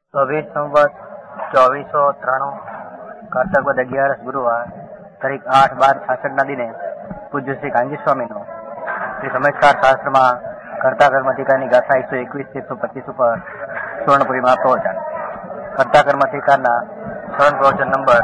20 સંવત 2493 કારતક વદ 11 ગુરુવાર તારીખ 8/12/66 દિને પૂજ્ય શ્રી કાંજી સ્વામીનો શ્રી સમજકાર શાસ્ત્રમાં કર્તા કર્મધિકારની ગાથા 121-125 ઉપર સુવર્ણપુરીમાં પ્રવચન. કર્તા કર્મધિકારના સ્વર્ણ પ્રવચન નંબર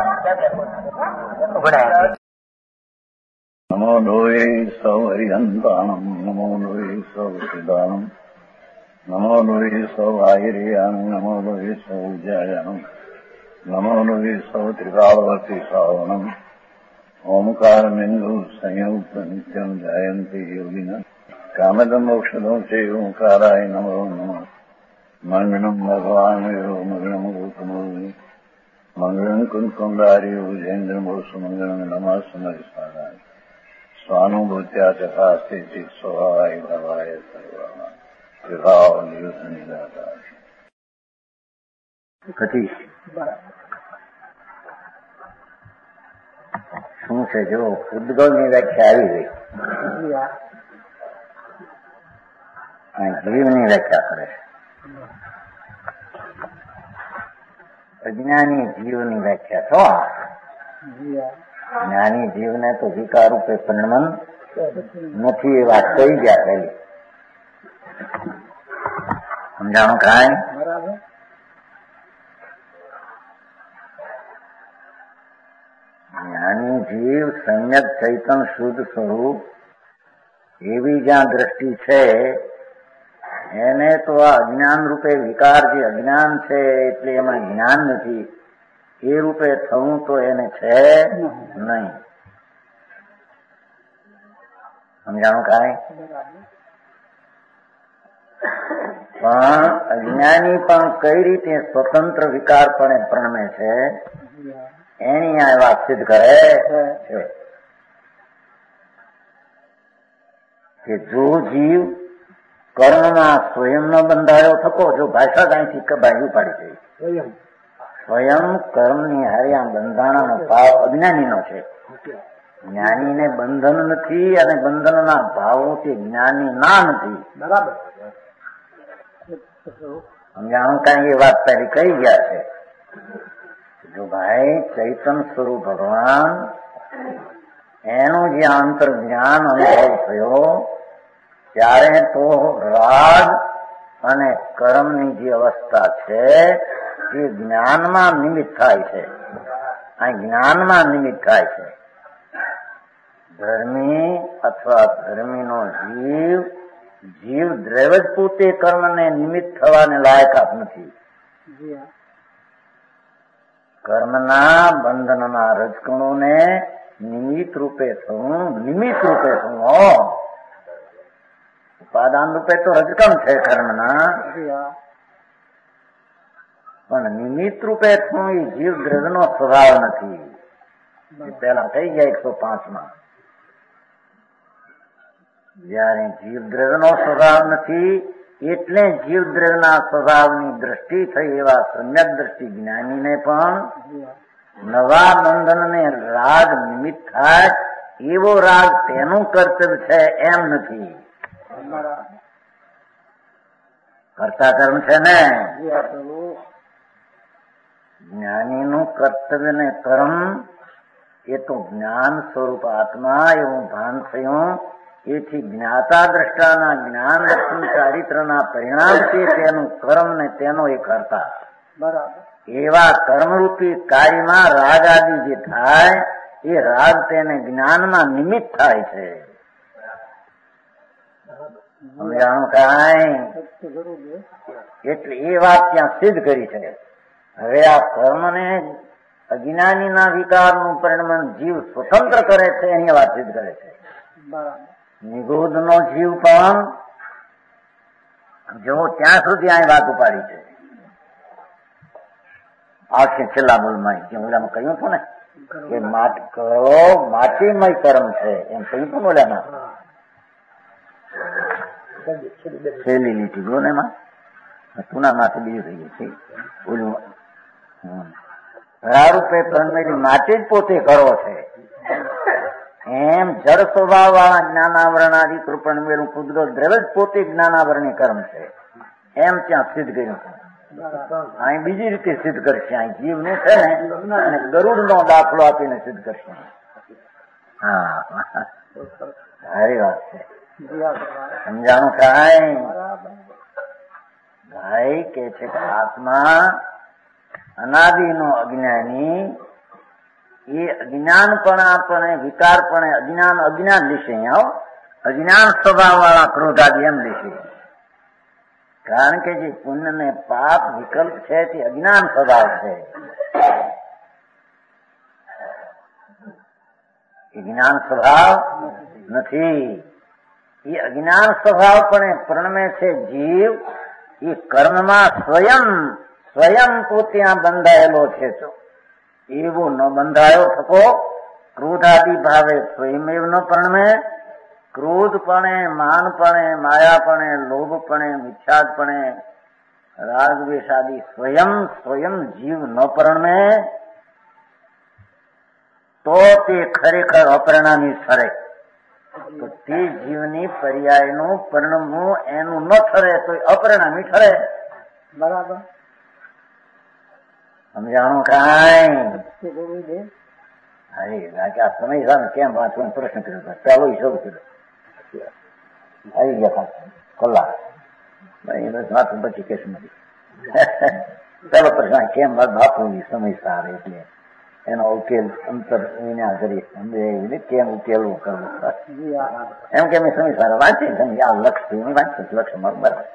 79. નમો લોહે સૌ હરિહંતાણમ, નમો લોહે સૌ સિદ્ધાણમ, નમો લોહે સૌ આયર્યાણમ, નમો લોહે સૌ ઉજ્જાયાણમ, નમો લોહે સૌ ત્રિકાળવતી શ્રાવણમ, ઓમકાર બિંદુ સંયુક્ત નિત્યમ જાયંતી યોગિના કામદમ મોક્ષદો છે ઓંકારાય નમો નમઃ. મંગળમ ભગવાન મંગળમ ગૌતમો મંગળમ કુંકુંડાર્યો જૈન્દ્રમોષ મંગળમ નમઃ સમયસારાય સ્વાનુભૂત્યા ચકાસ્તે સ્વભાવાય ભવાય સર્વા વિભાવ નિયુદ્ધ નિરાકાર. પછી શું છે જો ઉદ્ગવની વ્યાખ્યા આવી ગઈ, જીવની વ્યાખ્યા કરે છે. અજ્ઞાની જીવની વ્યાખ્યા છો. જ્ઞાની જીવને તો વિકાર રૂપે પરિણમન નથી, એ વાત કહી ગયા પહેલી. સમજાણું કાંઈ? જ્ઞાની જીવ સમ્યક ચૈતન શુદ્ધ સ્વરૂપ એવી જ્યાં દ્રષ્ટિ છે એને તો આ અજ્ઞાન રૂપે વિકાર જે અજ્ઞાન છે એટલે એમાં જ્ઞાન નથી, એ રૂપે થવું તો એને છે નહીં. સમજાણું કાંઈ? પણ અજ્ઞાની પણ કઈ રીતે સ્વતંત્ર વિકારપણે પ્રણમે છે એની આ વાત સિદ્ધ કરે છે કે જો જીવ કર્મમાં સ્વયં ન બંધાયો થકો, જો ભાષા કાંઈથી બાજુ પાડી દઈ, સ્વયં કર્મની હાર્યા બંધાણાનો ભાવ અજ્ઞાનીનો છે. જ્ઞાનીને બંધન નથી અને બંધનના ભાવો તે જ્ઞાની ના નથી. બરાબર સમજાણું? કાંઈ એ વાત પહેલી કહી ગયા છે. જો ભાઈ ચૈતન સ્વરૂપ ભગવાન એનું જે આંતર જ્ઞાન અનુભવ થયો ત્યારે તો રાગ અને કર્મની જે અવસ્થા છે એ જ્ઞાનમાં નિમિત્ત થાય છે. આ જ્ઞાનમાં નિમિત્ત થાય છે. ધર્મી અથવા ધર્મીનો જીવ દ્રવ જ પોતે કર્મને નિમિત્ત થવાને લાયકાત નથી. કર્મના બંધનના રજકણોને નિમિત્ત રૂપે થવું, ઉપાદાન રૂપે તો રજકણ છે કર્મના, પણ નિમિત્ત રૂપે થવું એ જીવ દ્રવ્યનો સ્વભાવ નથી. પેલા થઈ ગયા 105માં. જયારે જીવ દ્રવ્યનો સ્વભાવ નથી એટલે જીવ દ્રવ્યના સ્વભાવની દ્રષ્ટિ થઈ એવા સમ્યક દ્રષ્ટિ જ્ઞાનીને પણ નવા બંધનને રાગ નિમિત્ત થાય એવો રાગ તેનું કર્તવ્ય છે એમ નથી. કર્તા કર્મ છે ને, જ્ઞાનીનું કર્તવ્ય ને કર્મ એ તો જ્ઞાન સ્વરૂપ આત્મા એવું ભાન થયું, એથી જ્ઞાતા દ્રષ્ટાના જ્ઞાન દર્શન ચારિત્રના પરિણામથી તેનું કર્મ ને તેનો એ કર્તા. બરાબર. એવા કર્મરૂપી કાર્યમાં રાગ આદિ જે થાય એ રાગ તેને જ્ઞાનમાં નિમિત્ત થાય છે. સમજાણું કાંઈ? એટલે એ વાત ત્યાં સિદ્ધ કરી છે. હવે આ કર્મને અજ્ઞાનીના વિકારનું પરિણમન જીવ સ્વતંત્ર કરે છે એની વાત સિદ્ધ કરે છે. નિગોધનો જીવ પણ જો ત્યાં સુધી આ વાત ઉપાડી છે. આખે છેલ્લા બોલમાં ઓલામાં કહ્યું હતું ને કે માટીમય કર્મ છે એમ કહ્યું હતું ને ઓલામાં. છેલ્લી લીટી ગયો ને એમાં પુનામાંથી બીજું થઈ ગયું છે. ઓલું રૂપે પ્રણમેલી માટી જ પોતે કરો છે એમ જળ સ્વભાવ વાળા જ્ઞાનાવરણાદિ કૃપણ મેળું કુદરત દ્રવ્ય જ પોતે જ્ઞાનાવરણી કર્મ છે એમ ત્યાં સિદ્ધ કર્યું છે. અહીં બીજી રીતે સિદ્ધ કરશે. અહીં જીવનું છે ને અને ગરુડનો દાખલો આપીને સિદ્ધ કરશે. હા, સારી વાત છે. સમજાણું કાંઈ? ભાઈ કે છે કે આત્મા અનાદિનો અજ્ઞાની, એ અજ્ઞાનપણે વિકારપણે અજ્ઞાન લેશે. અહીંયા અજ્ઞાન સ્વભાવ વાળા ક્રોધાદિ એમ લેશે. કારણ કે જે પુણ્ય ને પાપ વિકલ્પ છે તે અજ્ઞાન સ્વભાવ છે. એ જ્ઞાન સ્વભાવ નથી. એ અજ્ઞાન સ્વભાવ પણ પ્રણમે છે જીવ. એ કર્મમાં સ્વયં તો ત્યાં બંધાયેલો છે. તો એવો ન બંધાયો થકો ક્રોધાદિ ભાવે સ્વયમેવ ન પ્રણમે. ક્રોધપણે, માનપણે, માયાપણે, લોભપણે, મિથ્યાદપણે, રાગદ્વેષાદિ સ્વયં જીવ ન પ્રણમે તો તે ખરેખર અપરિણામી ઠરે. તો તે જીવની પર્યાયનું પરિણમવું એનું ન ઠરે તો અપરિણામી ઠરે. બરાબર સમજાણું કાંઈ? અરે આ સમય સામે કેમ વાંચવાનો પ્રશ્ન કર્યો? ચાલો શરૂ કર્યો. આવી ગયા કલાક બસ વાંચું પછી કેસ નથી. ચાલો પ્રશ્ન કેમ બાપુ સમય સારે એટલે એનો ઉકેલ અંતર વિના કરી સમજાય કેમ ઉકેલવું કરવું એમ કે મેં સમય સારા વાંચી સમજ આ લક્ષ્ય વાંચું લક્ષ્ય મારું બરાબર.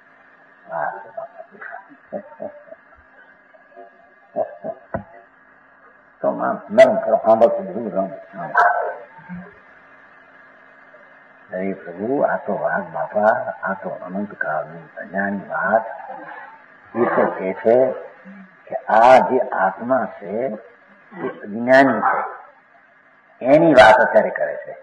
તો નરમ કરો સાંભળતું બધું રમ. અરે પ્રભુ આ તો વાત બાપા, આ તો અનંત કાળની અજાણી વાત. એ તો કે છે કે આ જે આત્મા છે એ અજ્ઞાની છે એની વાત અત્યારે કરે છે.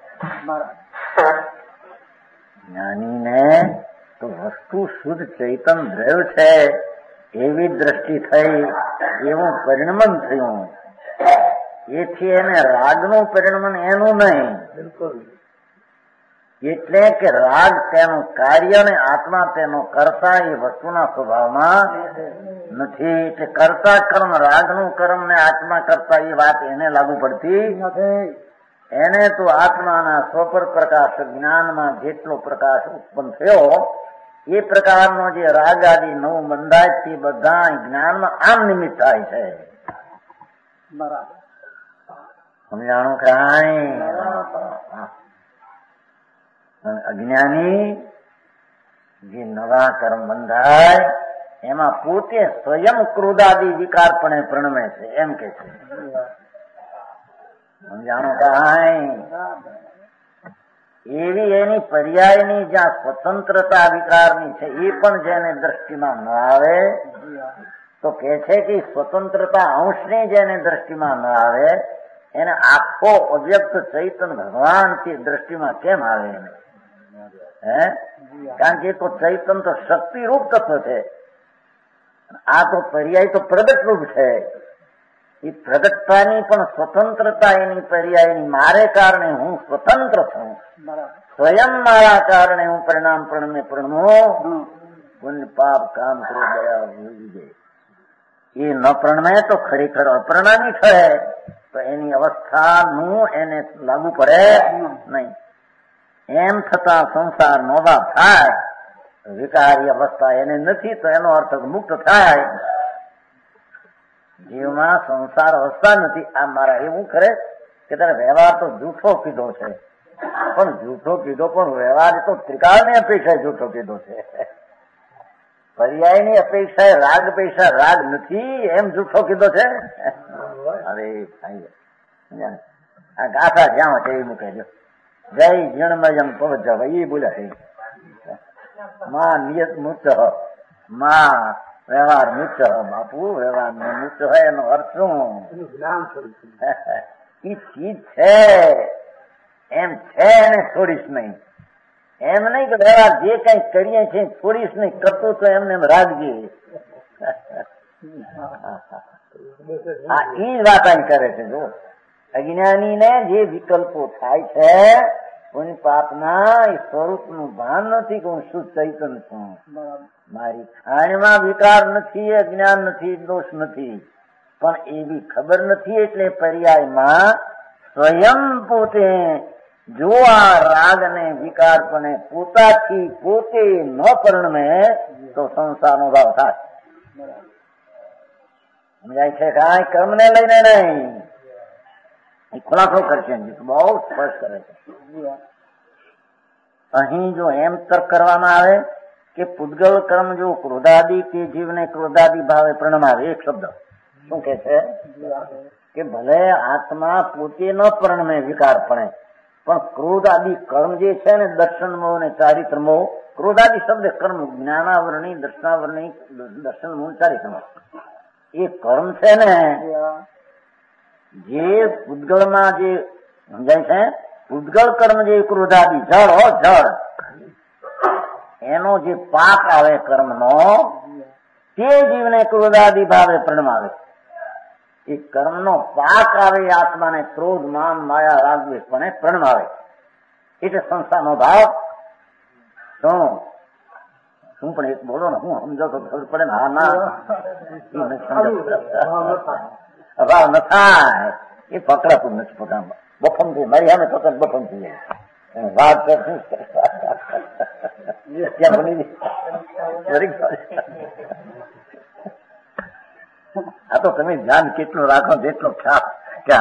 જ્ઞાનીને તો વસ્તુ શુદ્ધ ચૈતન દ્રવ્ય છે એવી દ્રષ્ટિ થઈ, એવું પરિણમન થયું. એથી એને રાગનું પરિણમન એનું નહીં. બિલકુલ. એટલે કે રાગ તેનું કાર્ય ને આત્મા તેનો કર્તા એ વસ્તુના સ્વભાવમાં નથી. એટલે કર્તા કર્મ, રાગનું કર્મ ને આત્મા કરતા એ વાત એને લાગુ પડતી નથી. એને તો આત્માના સ્વપર પ્રકાશ જ્ઞાનમાં જેટલો પ્રકાશ ઉત્પન્ન થયો એ પ્રકારનો જે રાગ આદિ નવું બંધાય તે બધા જ્ઞાનમાં આમ નિમિત્ત થાય છે. બરાબર સમજાણું કાંઈ? અજ્ઞાની જે નવા કર્મ બંધાય એમાં પોતે સ્વયં ક્રોધાદિ વિકારપણે પ્રણમે છે એમ કે છે. સમજાણું કાંઈ? એવી એની પર્યાયની જ્યાં સ્વતંત્રતા વિકારની છે એ પણ જેને દ્રષ્ટિમાં ન આવે તો કે છે કે સ્વતંત્રતા અંશની જેને દ્રષ્ટિમાં ન આવે એને આખો અવ્યક્ત ચૈતન ભગવાન તે દ્રષ્ટિમાં કેમ આવે એને? કારણ કે એ તો ચૈતન તો શક્તિરૂપ તત્વ છે. આ તો પર્યાય તો પ્રગટ રૂપ છે. એ પ્રગટતાની પણ સ્વતંત્રતા એની પર્યાયની મારે કારણે હું સ્વતંત્ર છું. સ્વયં મારા કારણે હું પરિણામ પ્રણમે પ્રણમો પુણ્ય પાપ કામ કરો દયા વિજય એ ન પ્રણમે તો ખરેખર અપરિણામી છે. તો એની અવસ્થાનું એને લાગુ પડે નહીં. એમ છતાં સંસાર નોભા થાય, વિકારી અવસ્થા એને નથી તો એનો અર્થ મુક્ત થાય. જીવમાં સંસાર અવસ્થા નથી. આ મારા એવું કરે કે તારે વ્યવહાર તો જૂઠો કીધો છે, પણ જૂઠો કીધો પણ વ્યવહાર તો ત્રિકાળની અપેક્ષાએ જૂઠો કીધો છે. પર્યાયની અપેક્ષાએ રાગ અપેક્ષા રાગ નથી એમ જૂઠો કીધો છે. અરે આ ગાથા જ્યાં છે એ મૂકે જો જય જણમયમ પવજવ એ બોલ્યા છે. માં નિયત મુક્ત માં વ્યવહાર મુક્ત બાપુ વ્યવહાર મુક્ત હોય એનો અર્થ શું? એ ચીજ છે એમ છે એને છોડીશ નહીં. એમ નહીં કે વ્યવહાર જે કઈ કરીએ છીએ છોડીશ નહીં, કરતું તો એમને એમ રાખજે. હા એ વાત અહીં કરે છે. જો અજ્ઞાની ને જે વિકલ્પો થાય છે પુણ્ય પાપના એ સ્વરૂપનું ભાન નથી કે હું શુદ્ધ ચૈતન છું. મારી ખાણમાં વિકાર નથી, અજ્ઞાન નથી, દોષ નથી, પણ એવી ખબર નથી. એટલે પર્યાયમાં સ્વયં પોતે જો આ રાગ અને વિકાર પણ પોતાથી પોતે ન પરિણમે તો સંસારનો ભાવ થાય. સમજાય છે? કાંઈ કર્મને લઈને નહીં. એ ખુલાસો કરશે, બહુ સ્પષ્ટ કરે છે. અહીં જો એમ તર્ક કરવામાં આવે કે પૂતગલ કર્મ જો ક્રોધાદી તે જીવને ક્રોધાદી ભાવે પ્રણમાવે, એક શબ્દ શું કે છે કે ભલે આત્મા પોતે ન પરિણમે વિકાર પડે, પણ ક્રોધ આદિ કર્મ જે છે ને, દર્શન મોહ ને ચારિત્ર મોહ, ક્રોધાદિ શબ્દ કર્મ જ્ઞાનાવરણી, દર્શનાવરણી, દર્શન મોહ, ચારિત્ર મોહ, એ કર્મ છે ને જે પૂતગલમાં જે સમજાય છે, પૂતગલ કર્મ જે ક્રોધાદિ જળ હો જળ, એનો જે પાક આવે કર્મનો, તે જીવને ક્રોધાદિ ભાવે પ્રણમાવે. એ કર્મનો પાક આવે આત્માને ક્રોધ, માન, માયા, રાગ, દ્વેષ પણ પ્રણમાવે. એટલે સંસારનો ભાવ શું પણ એક બોલો ને, હું સમજો તો ખબર પડે ને. હા ના અભાવ ન થાય, એ પકડાતું નથી. પોતામાં બફમ થઈ મારી સામે પોતાને બફમ થઈ જાય. વાત આ તો તમે ધ્યાન કેટલું રાખો જેટલો ખ્યાલ કે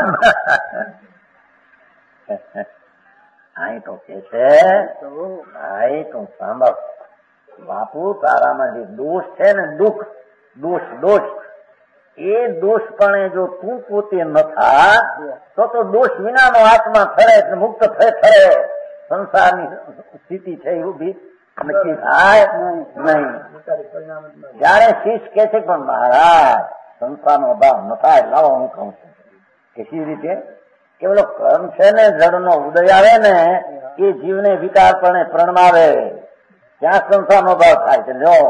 અહીં તો કે છે ભાઈ તું સાંભળ, બાપુ તારામાં જે દોષ છે ને, દુઃખ, દોષ, એ દોષ પણ જો તું પોતે ન થા તો દોષ વિનાનો આત્મા થરે, મુક્ત થરે. સંસારની સ્થિતિ છે એ ઉભી નક્કી થાય નહીં. જયારે શિષ્ય કે છે પણ મહારાજ સંસારનો અભાવ ન થાય, લાવો હું કહું છું કે કેવી રીતે કે પેલો કર્મ છે ને, જળનો ઉદય આવે ને, એ જીવને વિકાર પણ પ્રણમાવે, ત્યાં સંસારનો ભાવ થાય છે. જો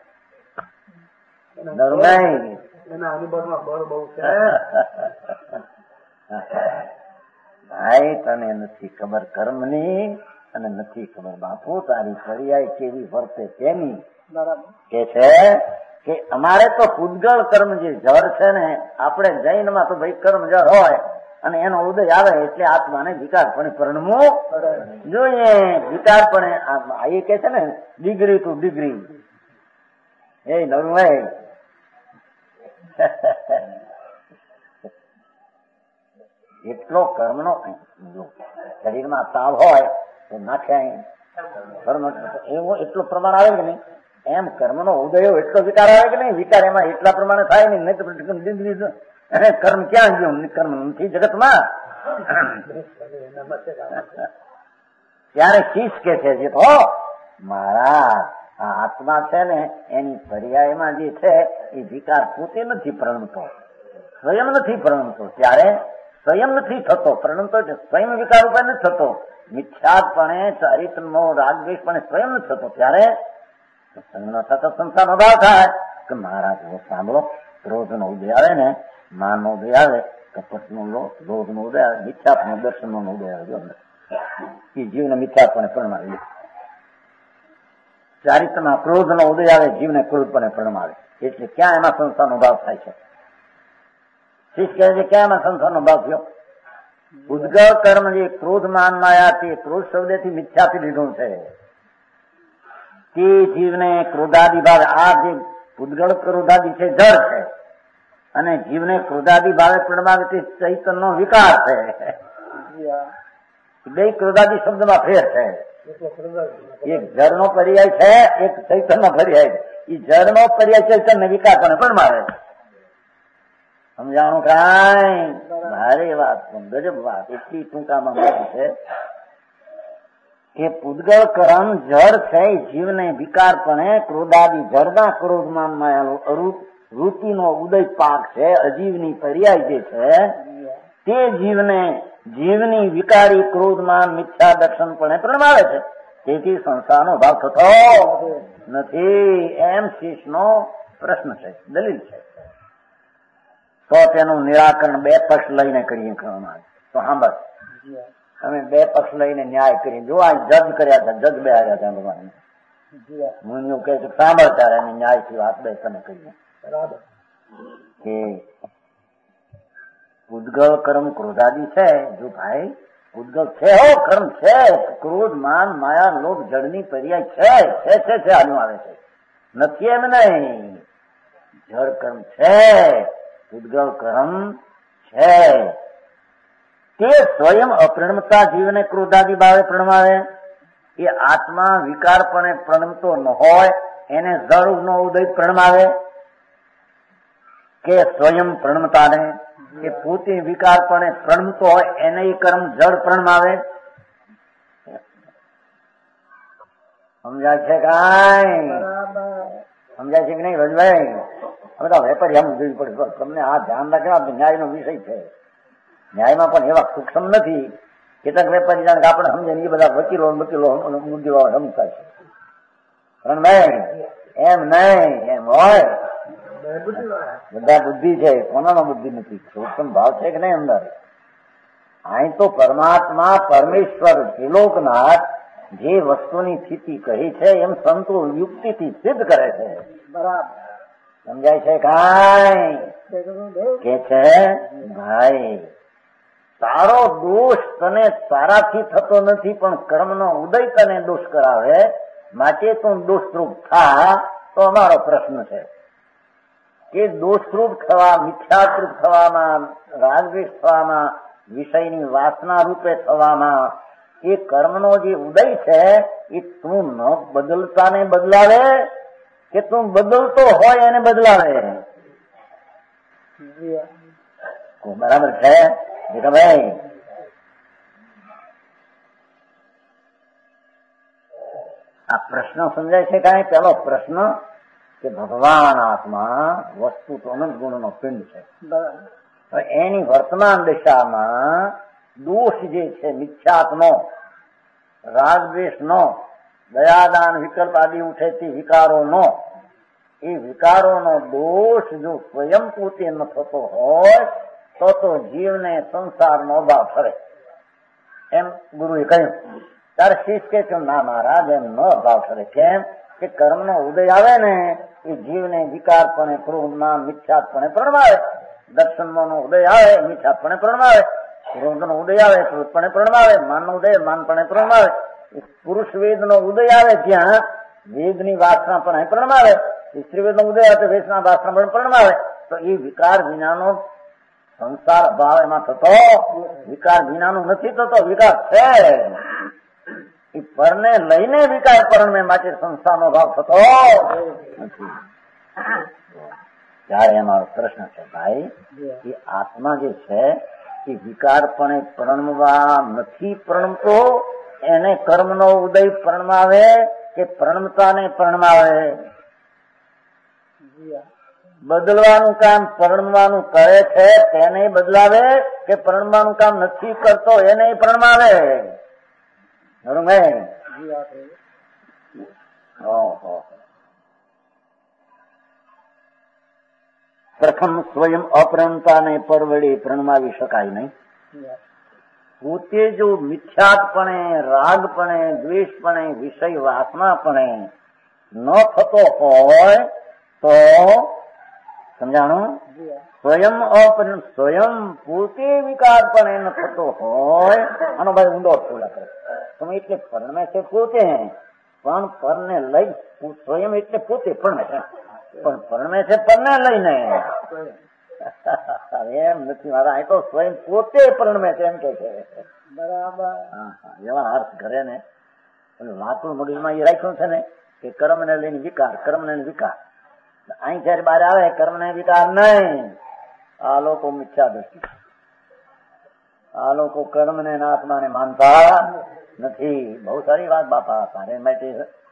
ભાઈ તને નથી ખબર કર્મની અને નથી ખબર બાપુ તારી પર્યાય કેવી વર્તે તેની. કે છે કે અમારે તો પૂતગલ કર્મ જે જળ છે ને, આપણે જૈનમાં તો ભાઈ કર્મ જળ હોય અને એનો ઉદય આવે એટલે આત્માને વિકાર પણ પરિણમવું જોઈએ. વિકાર પણ એ કે છે ને ડિગ્રી ટુ ડિગ્રી. એ નવભાઈ એટલો કર્મનો શરીરમાં તાવ હોય તો નાખ્યા કર્મ એવો એટલો પ્રમાણ આવે કે નહીં, એમ કર્મનો ઉદય એટલો વિકાર આવે કે નહીં, વિકાર એમાં એટલા પ્રમાણે થાય નહીં. નહીં તો કર્મ ક્યાં ગયું? કર્મ નથી જગતમાં. ત્યારે શીશ કે છે જે તો મારા આ આત્મા છે ને, એની પર્યાયમાં જે છે એ વિકાર પોતે નથી પ્રણમતો, સ્વયં નથી પ્રણમતો. ત્યારે સ્વયં નથી થતો, પ્રણમતો સ્વયં વિકાર ઉપર નથી થતો. મિથ્યાપણે, ચારિત્રનો, રાગદ્વેષ પણ સ્વયં નથી થતો. ત્યારે થતો સંસારનો ભાવ થાય કે મહારાજ સાંભળો, ક્રોધનો ઉદય આવે ને, માનનો ઉદય આવે, કપટનો લોભનો ઉદય આવે, મિથ્યાપનો, દર્શનનો ઉદય આવે, એ જીવને મિથ્યાપણે પ્રણમાવે. ચારિત્રમાં ક્રોધનો ઉદય આવે, જીવને ક્રોધપણે પ્રણમાવે. એટલે ક્યાં એમાં સંસારનો ભાવ થાય છે? શીશ કહે છે ક્યાં એમાં સંસારનો ભાવ થયો? ઉદ્ગલ કર્મ જે ક્રોધ, માન, માયા, તે ક્રોધ શબ્દથી મિથ્યાથી લીધું છે. તે જીવને ક્રોધાદિ ભાવે, આ જે ઉદ્ગલ ક્રોધાદિ છે જળ છે, અને જીવને ક્રોધાદિ ભાવે પ્રણમાવે તે ચૈતનનો વિકાર છે. બે ક્રોધાદિ શબ્દમાં ફેર છે. એક જળનો પર્યાય છે, એક ચૈતનનો પર્યાય છે. એ જળનો પર્યાય ચૈતન્ય વિકાર પણ મારે. સમજાણું કાંઈ? ભારે વાત, ગજબ વાત. એટલી ટૂંકામાં છે કે પૂતગલ કર્મ જળ છે, જીવને વિકારપણે ક્રોધાદિ જળના ક્રોધમાન માયાનો વૃત્તિનો ઉદય પાક છે, અજીવની પર્યાય જે છે તે જીવની વિકારી ક્રોધમાન મિથ્યા દર્શન પણ પ્રણમાવે છે. તેથી સંસારનો ભાવ થતો નથી. એમ શીશનો પ્રશ્ન છે, દલીલ છે. તો તેનું નિરાકરણ બે પક્ષ લઈને કરીએ કરવામાં આવે. તો સાંભળ, અમે બે પક્ષ લઈને ન્યાય કરીને જો આ જજ કર્યા હતા, જજ બે આવ્યા હતા ભગવાન. મુનિઓ કહે છે સાંભળ તારે એની ન્યાયથી વાત બે તને કહીએ કે ઉદ્ગલ કર્મ ક્રોધાદી છે. જો ભાઈ ઉદ્ગલ છે હો કર્મ છે, ક્રોધ માન માયા લોભ જળની પર્યાય છે આનું આવે છે, નથી એમ નહીં. જળ કર્મ છે, ઉદ્ગલ કર્મ છે, તે સ્વયં અપ્રણમતા જીવને ક્રોધાદી ભાવે પ્રણમાવે. એ આત્મા વિકારપણે પ્રણમતો ન હોય એને જળ નો ઉદય પ્રણમાવે કે સ્વયં પ્રણમતાને કે પોતે વિકારપણે પ્રણમતો હોય એને કર્મ જળ પ્રણમાવે. સમજાય છે કાંઈ? સમજાય છે કે નહીં રજભાઈ? બધા વેપારી આમ જોવી પડે. તમને આ ધ્યાન રાખવા ન્યાય નો વિષય છે. ન્યાયમાં પણ એવા સૂક્ષ્મ નથી. કેટલાક વેપારી જાણે કે આપણે સમજે એ બધા વકીલો બુદ્ધિવાળા સમજતા છે. પણ નહીં, એમ નહીં, એમ હોય બધા બુદ્ધિ છે, કોનાનો બુદ્ધિ નથી. સૂક્ષ્મ ભાવ છે કે નહીં અંદર? અહીં તો પરમાત્મા પરમેશ્વર ત્રિલોકનાથ જે વસ્તુની સ્થિતિ કહી છે એમ સંતો યુક્તિથી સિદ્ધ કરે છે. બરાબર સમજાય છે કાંઈ? કે છે ભાઈ તારો દોષ તને તારાથી થતો નથી, પણ કર્મનો ઉદય તને દોષ કરાવે, માટે તું દોષરૂપ થા. તો અમારો પ્રશ્ન છે કે દોષરૂપ થવા, મિથ્યારૂપ થવામાં, રાગદ્વેષ થવામાં, વિષયની વાસના રૂપે થવામાં એ કર્મનો જે ઉદય છે એ તું ન બદલતા ને બદલાવે કે તું બદલતો હોય એને બદલાવે? બરાબર છે ભાઈ? આ પ્રશ્ન સમજાય છે કાંઈ? પેલો પ્રશ્ન કે ભગવાન આત્મા વસ્તુ તો અનંત ગુણનો પિંડ છે. એની વર્તમાન દિશામાં દોષ જે છે મિથ્યાત્મનો, રાગદ્વેષનો, દયાદાન વિકલ્પ આદિ ઉઠે તે વિકારોનો, એ વિકારોનો દોષ જો સ્વયં પોતે ન થતો હોય તો જીવને સંસારનો અભાવ ઠરે એમ ગુરુએ કહ્યું. ત્યારે શિષ્ય કે ના મહારાજ એમ ન અભાવ ઠરે. કેમ કે કર્મનો ઉદય આવે ને એ જીવને વિકારપણે, ક્રોધમાં, મિથ્યાત્પણે પ્રણમાવે. દર્શનનો ઉદય આવે મિથ્યાત્પણે પ્રણમાવે, ક્રોધનો ઉદય આવે ક્રોધપણે પ્રણમાવે, માનનો ઉદય માનપણે પ્રણમાવે, પુરુષ વેદનો ઉદય આવે ત્યાં વેદની વાસના પણ પ્રણમાવે, સ્ત્રી વેદનો ઉદય આવે તો વેદના વાસના પણ પ્રણમાવે. તો એ વિકાર વિનાનો સંસાર અભાવ એમાં થતો, વિકાર વિનાનું નથી થતો. વિકાર છે એ પરને લઈને વિકાર પરણે માટે સંસારનો ભાવ થતો નથી. ત્યારે અમારો પ્રશ્ન છે ભાઈ એ આત્મા જે છે એ વિકારપણે પ્રણમવા નથી પ્રણમતો, એને કર્મનો ઉદય પ્રણમાવે કે પ્રણમતાને પ્રણમાવે? બદલવાનું કામ પ્રણમવાનું કરે છે તેને બદલાવે કે પ્રણમવાનું કામ નથી કરતો એને પ્રણમાવે? પ્રથમ સ્વયં અપ્રણતાને પરવડે પ્રણમાવી શકાય નહીં. પોતે જો મિથ્યાત્પણે, રાગપણે, દ્વેષપણે, વિષય વાસનાપણે ન થતો હોય તો સમજાણું? સ્વયં પોતે વિકારપણે ન થતો હોય, આનો ભાઈ ઊંડો ખોલા કરે. તમે એટલે પરણે છે પોતે, પણ પરને લઈ, સ્વયં એટલે પોતે પરણે છે, પણ પરણે છે પરને લઈને એમ નથી. મારા અહીં તો સ્વયં પોતે પરણે છે એમ કે છે. બરાબર. એવા અર્થ કરે ને લાકડું મગજમાં એ રાખ્યું છે ને કે કર્મ ને લઈને વિકાર, કર્મ ને વિકાર. અહીં જયારે બહાર આવે કર્મ ને વિકાર નહીં. આ લોકો મિથ્યા દ્રષ્ટિ, આ લોકો કર્મ ને આત્માને માનતા નથી. બહુ સારી વાત બાપા, તારે માટે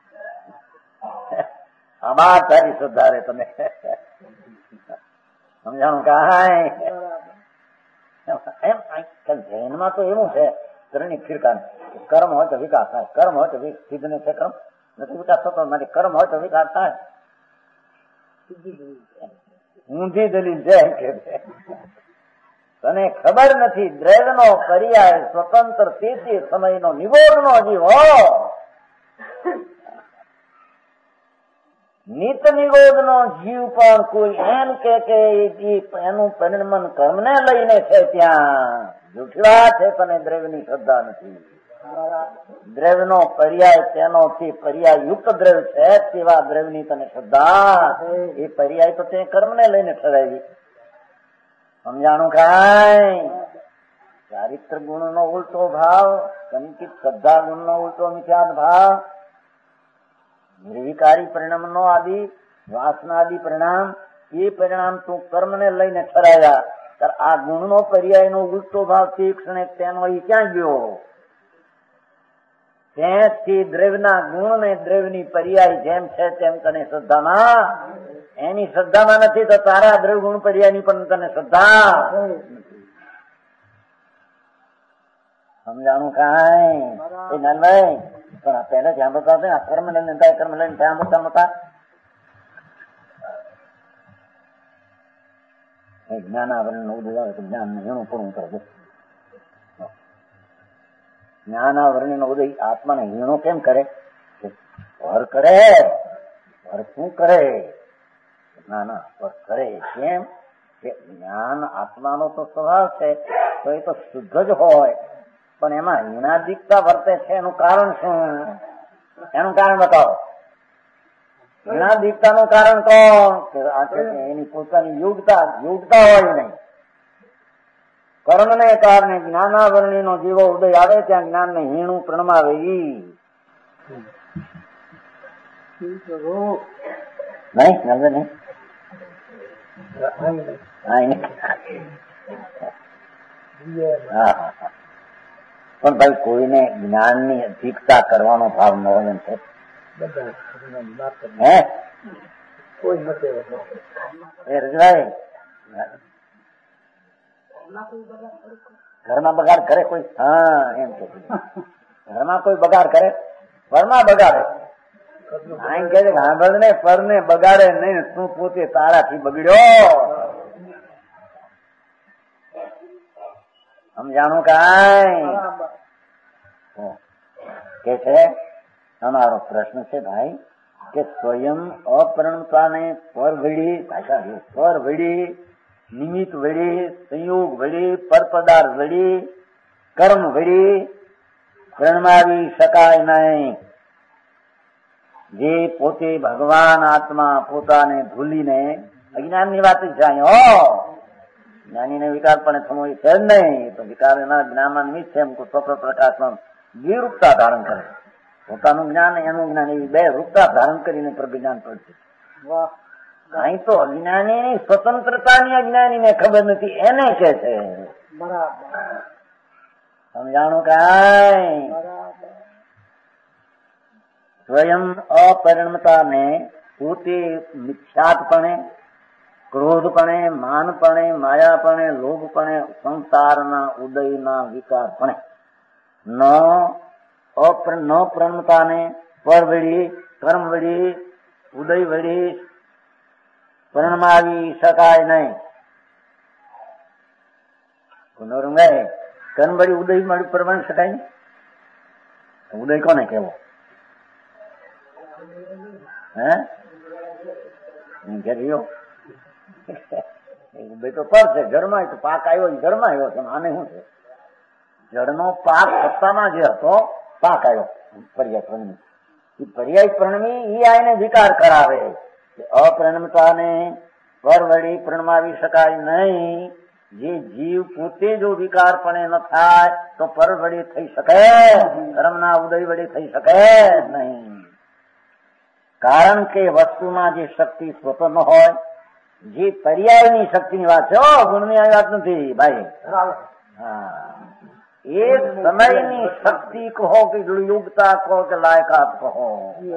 આમાં તારી સુધારે તમે સમજાણું કાંઈ? એમ જૈનમાં તો એવું છે ત્રણેય ફિરકા, કર્મ હોય તો વિકાસ થાય, કર્મ હોય તો સિદ્ધ ને છે, કર્મ નથી વિકાસ થતો, માટે કર્મ હોય તો વિકાસ થાય. ઊંધી દલીલ છે કે તને ખબર નથી દ્રવ્યનો પર્યાય સ્વતંત્ર તેથી સમયનો નિબોધનો જીવો નિત નિરોધ નો જીવ પણ કોઈ એમ કે એનું પરિણમન કર્મને લઈને છે ત્યાં જૂઠી વાત છે, પણ દ્રવ્યની શ્રદ્ધા નથી. દ્રવ્યનો પર્યાય તેનોથી પર્યાય યુક્ત દ્રવ્ય છે તેવા દ્રવ્યની તને શ્રદ્ધા, એ પર્યાય તો તે કર્મને લઈને ઠરાવી. સમજાણું કાંઈ? ચારિત્ર ગુણ નો ઉલટો ભાવ, કંકિત શ્રદ્ધા ગુણ નો ઉલટો મિથ્યાત ભાવ, નિર્વિકારી પરિણામ નો આદિ વાસના આદિ પરિણામ, એ પરિણામ તું કર્મને લઈને ઠરાવ્યા. આ ગુણ નો પર્યાય નો ઉલટો ભાવ તીક્ષ્ણ તેનો એ ક્યાં ગયો? તેથી દ્રવ્યના ગુણ ને દ્રવ્યની પર્યાય જેમ છે તેમ તને શ્રદ્ધામાં, એની શ્રદ્ધામાં નથી તો તારા દ્રવ્ય ગુણ પર્યાયની પણ તને શ્રદ્ધા. સમજાણું કાંઈ? એ નાનભાઈ પણ આ પહેલા ધ્યાન બતા આ કર્મ લઈને કર્મ લઈને ધ્યાન બતા જ્ઞાનાવરણ નવું બોલાવે તો જ્ઞાન એનું પૂરું કરજો. જ્ઞાનાવરણ નો ઉદય આત્માને હીણો કેમ કરે? પર કરે. પર શું કરે? ના પર કરે. કેમ કે જ્ઞાન આત્માનો તો સ્વભાવ છે તો એ તો શુદ્ધ જ હોય, પણ એમાં હીણાદિકતા વર્તે છે. એનું કારણ શું? એનું કારણ બતાવો. હીણાદિકતા નું કારણ કોણ? એની પોતાની યોગ્યતા હોય નહીં. કર્મને કારણે જ્ઞાનાવરણી નો જીવો ઉદય આવે ત્યાં જ્ઞાન ને હીણું પ્રણમાવે. નહીં પણ ભાઈ કોઈને જ્ઞાન ની અધિકતા કરવાનો ભાવ ન હોય એમ છે. રજભાઈ ઘરમાં બગાડ કરે કોઈ? હા એમ કે ઘરમાં કોઈ બગાડ કરે? પરમાં બગાડે. આમ કે સાંભળ ને પર ને બગાડે નહીં, તું પોતે તારાથી બગડ્યો. સમજાણું કાંઈ? કે છે અમારો પ્રશ્ન છે ભાઈ કે સ્વયં અપરિણતાને પર વળી નિમિત્ત વળી સંયોગ વળી પર પદાર્થ વળી કર્મ વળી પ્રણમાવી શકાય નહીં. જે પોતે ભગવાન આત્મા પોતાને ભૂલીને અજ્ઞાન ની વાત જાય જ્ઞાની ને વિકાર પણ થમો છે જ નહીં, તો વિકાર એના જ્ઞાનમાં નિમિત્ત છે. એમ સ્વપ્ન પ્રકાશમાં દ્વિરૂપતા ધારણ કરે. પોતાનું જ્ઞાન એનું જ્ઞાન એવી બે રૂપતા ધારણ કરીને પ્રજ્ઞાન પડશે. અહીં તો અજ્ઞાની સ્વતંત્રતાની અજ્ઞાની ને ખબર નથી એને કે છે. સમજાણું કાંઈ? સ્વયં અપરિણમતાને પોતે મિથ્યાતપણે, ક્રોધપણે, માનપણે, માયાપણે, લોભપણે, સંસારના ઉદયના વિકારપણે ન પ્રણમતાને પર વળી કર્મ વળી ઉદય વળી પ્રણમાવી શકાય નહીં. કર્મ વળી ઉદય મળી પરમાણી શકાય નહીં. ઉદય કોને કેવો? ઉદય તો પર છે. જળમાં તો પાક આવ્યો, જળમાં આવ્યો છે. આને શું છે? જળનો પાક સત્તામાં જે હતો પાક આવ્યો પર્યાય પ્રણમી. એ પર્યાય પ્રણમી એ આને વિકાર કરાવે. અપ્રણમતાને પર વળી પ્રણમાવી શકાય નહીં. જે જીવ પોતે જો વિકાર પણ ન થાય તો પર વળી થઈ શકે, કર્મના ઉદય વળી થઈ શકે નહીં. કારણ કે વસ્તુમાં જે શક્તિ સ્વતંત્ર હોય, જે પર્યાયની શક્તિની વાત છે, ગુણની આ વાત નથી ભાઈ. એક સમયની શક્તિ કહો કે યોગ્યતા કહો કે લાયકાત કહો,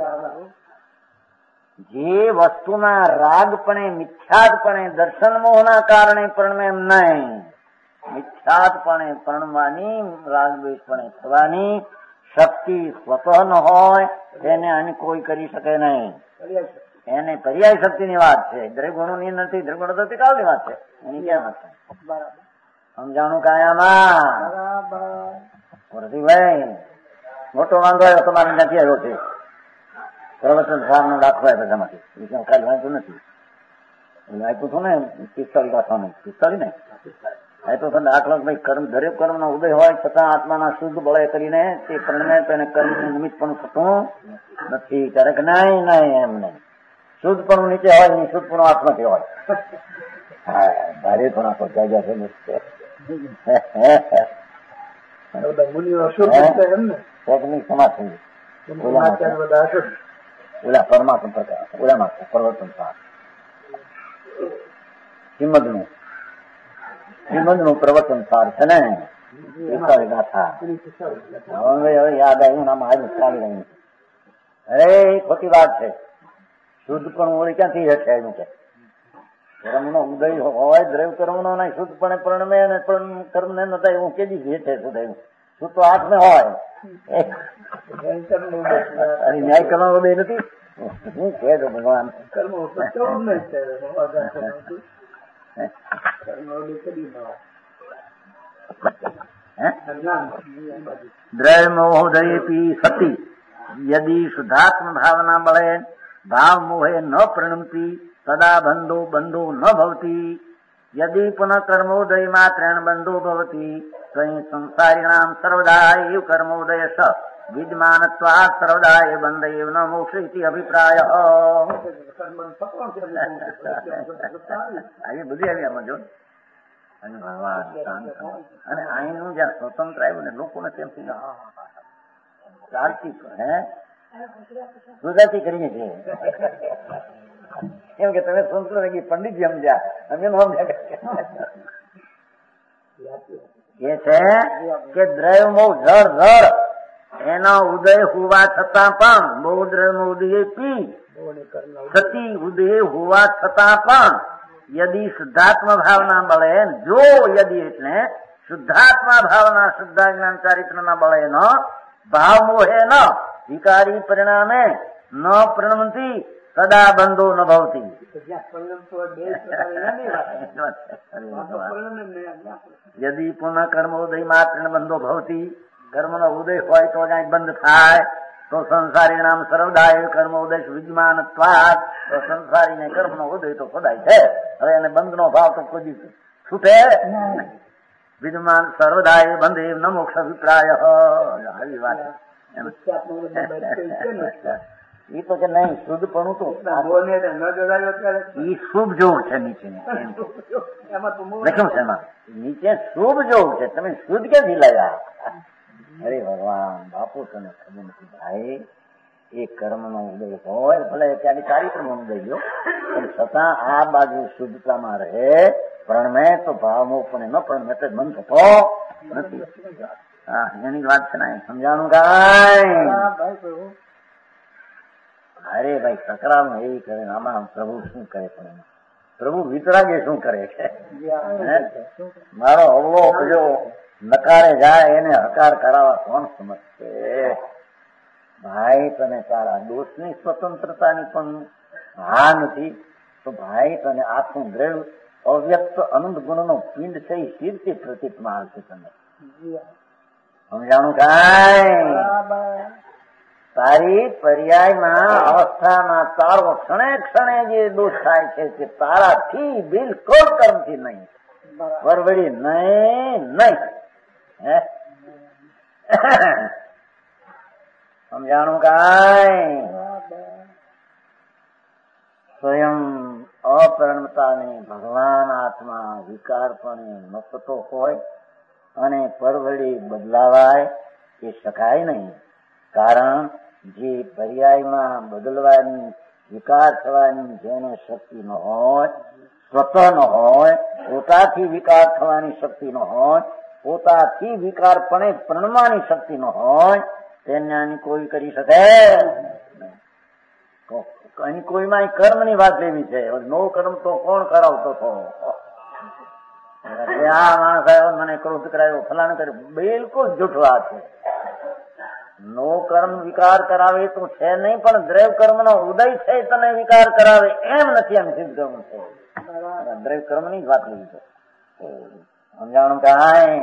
જે વસ્તુના રાગપણે મિથ્યાતપણે દર્શન મોહના કારણે પણ એમ નહીં, મિથ્યાતપણે પરણવાની રાગદ્વેષપણે થવાની શક્તિ સ્વતઃ ન હોય તેને અન્ય કોઈ કરી શકે નહીં. એને પર્યાય શક્તિની વાત છે. દ્રવ્યગુણોની નથી, દ્રવ્યગુણો તો કાલની વાત છે. એની ક્યાં વાત છે? સમજાણું કાયામાં? ભાઈ મોટો વાંધો આવ્યો તમારે નથી આવ્યો છે. પ્રવચન સારનો દાખલો આપ્યો તેમાંથી ખાલી વાંચતું નથી. આપ્યું હતું ને 45 દાખલાનું 45 ને આપ્યો હતો દાખલો. ભાઈ કર્મ દરેક કર્મનો ઉદય હોય છતાં આત્માના શુદ્ધ બળે કરીને તે કર્મને તેને કર્મનું નિમિત્ત પણ થતું નથી. ક્યારેક નહીં નહીં એમ નહીં. શુદ્ધ પણ નીચે હોય નહીં, શુદ્ધ પણ આત્માથી હોય. ભારે પણ આખો જાગ્યા છે ટેકનિક સમાજ થઈ ઓલા પરમાત્મા પ્રકાર ઓલામાં પ્રવર્તન સાર શ્રીમદનું પ્રવચન સાર છે ને ગાથા. હવે યાદ આવ્યું નામ આવ્યું ચાલી રહ્યું. અરે ખોટી વાત છે. શુદ્ધ પણ ઓળી ક્યાંથી હશે એનું કે કર્મનો ઉદય હોય દ્રવ્ય કર્મનો નહીં શુદ્ધપણે પરણમે અને કર્મ ને નતા એવું કેદી જે છે શુદ્ધ એવું શુદ્ધ તો હાથ ને હોય. ન્યાય કર્મ ઉદય નથી. શું કહે છે ભગવાન? દ્રવ્ય મોહોદયપી સતી યદિ શુદ્ધાત્મ ભાવના બળે ભાવ મોહે ન પ્रणमती तदा बंधो बंधो न भवती यदि पुनः कर्मोदय मात्रेण बंधो भवती कहीं संसारिणाम सर्वदा एव कर्मोदय स विद्यमानत्वात् सर्वदा एव बंध एव न मोक्ष इति अभिप्राय. આવી બધી આવી આમાં જો અને ભગવાન અને અહીંનું જ્યાં સ્વતંત્ર આવ્યું ને લોકોને કેમ થઈ ચાલતી ગુજરાતી કરીને છે કેમ કે તમે સંસ્કૃત પંડિત સમજ્યા અમે એ છે કે દ્રવ્ય જળ જળ એનો ઉદય હોવા છતાં પણ બહુ દ્રવ્ય ઉદય પી સતી ઉદય હોવા છતાં પણ યદિ શુદ્ધાત્મા ભાવના બળે જો યદિ એટલે શુદ્ધાત્મા ભાવના શુદ્ધાજ્ઞાન ચારિત્રના બળે ન ભાવ મોહે ન વિકારી પરિણામે ન પ્रणमती સદા બંધો ન ભવતી. યદિ પુનઃ કર્મોદય માત્ર બંધો ભવતી કર્મનો ઉદય હોય તો જ્યાં બંધ થાય તો સંસારી નામ સર્વદાય કર્મોદય વિદ્યમાનત્વાદ તો સંસારીને કર્મનો ઉદય તો સદાય છે. હવે એને બંધનો ભાવ તો કોઈ છૂટે વિદ્યમાન સર્વદાય બંધ ન મોક્ષ અભિપ્રાય. આવી વાત એ તો કે નહીં શુદ્ધ પણ તો શુભ જોગ છે નીચે લખ્યું છે એમાં નીચે શુભ જોગ છે. તમે શુદ્ધ ક્યાંથી લાવ્યા? અરે ભગવાન બાપુ તને ખબર નથી ભાઈ એ કર્મનો ઉદય હોય ભલે ત્યાંની કાર્યક્રમ ઉદય લ્યો પણ છતાં આ બાજુ શુદ્ધતામાં રહે પ્રણમે તો ભાવમો પણ ન પ્રણમે તો મન થતો નથી. હા એની વાત છે ને સમજાણું કાંઈ? અરે ભાઈ સકરાનું એ કરે આમાં પ્રભુ શું કરે પણ પ્રભુ વિતરાગે શું કરે છે? મારો અવલો જો નકારે જાય એને હકાર કરાવવા કોણ સમજશે? ભાઈ તને તારા દોષની સ્વતંત્રતાની પણ હા નથી તો ભાઈ તને આખું દ્રવ્ય અવ્યક્ત અનંત ગુણનો પિંડ છે એ શીરથી પ્રતીતમાં આવશે. તને સમજાણું કાંઈ? તારી પર્યાયમાં અવસ્થામાં તારો ક્ષણે ક્ષણે જે દોષ થાય છે તે તારાથી બિલકુલ કર્મથી નહીં પરવડી નહીં નહીં. સમજાણું કાંઈ? સ્વયં અપરણતાને ભગવાન આત્મા વિકારપણે નપતો હોય અને પરવડી બદલાવાય એ શકાય નહીં. કારણ જે પર્યાયમાં બદલવાની વિકાર થવાની જેને શક્તિ ન હોય સ્વતઃ ન હોય પોતાથી વિકાર થવાની શક્તિ ન હોય પોતાથી વિકારપણે પ્રણવાની શક્તિ ન હોય તેને કોઈ કરી શકે નહીં. કોઈમાં કર્મની વાત લેવી છે. નો કર્મ તો કોણ કરાવતો હતો? આ માણસ આવ્યો મને ક્રોધ કરાયો ફલાણ કર્યું બિલકુલ જૂઠ વાત છે. નો કર્મ વિકાર કરાવે તો છે નહીં પણ દ્રવ્ય કર્મનો ઉદય છે તને વિકાર કરાવે એમ નથી. એમ સિદ્ધ કર્મ છે દ્રવ્ય કર્મની જ વાત લેવી છે. સમજાણું કાંઈ?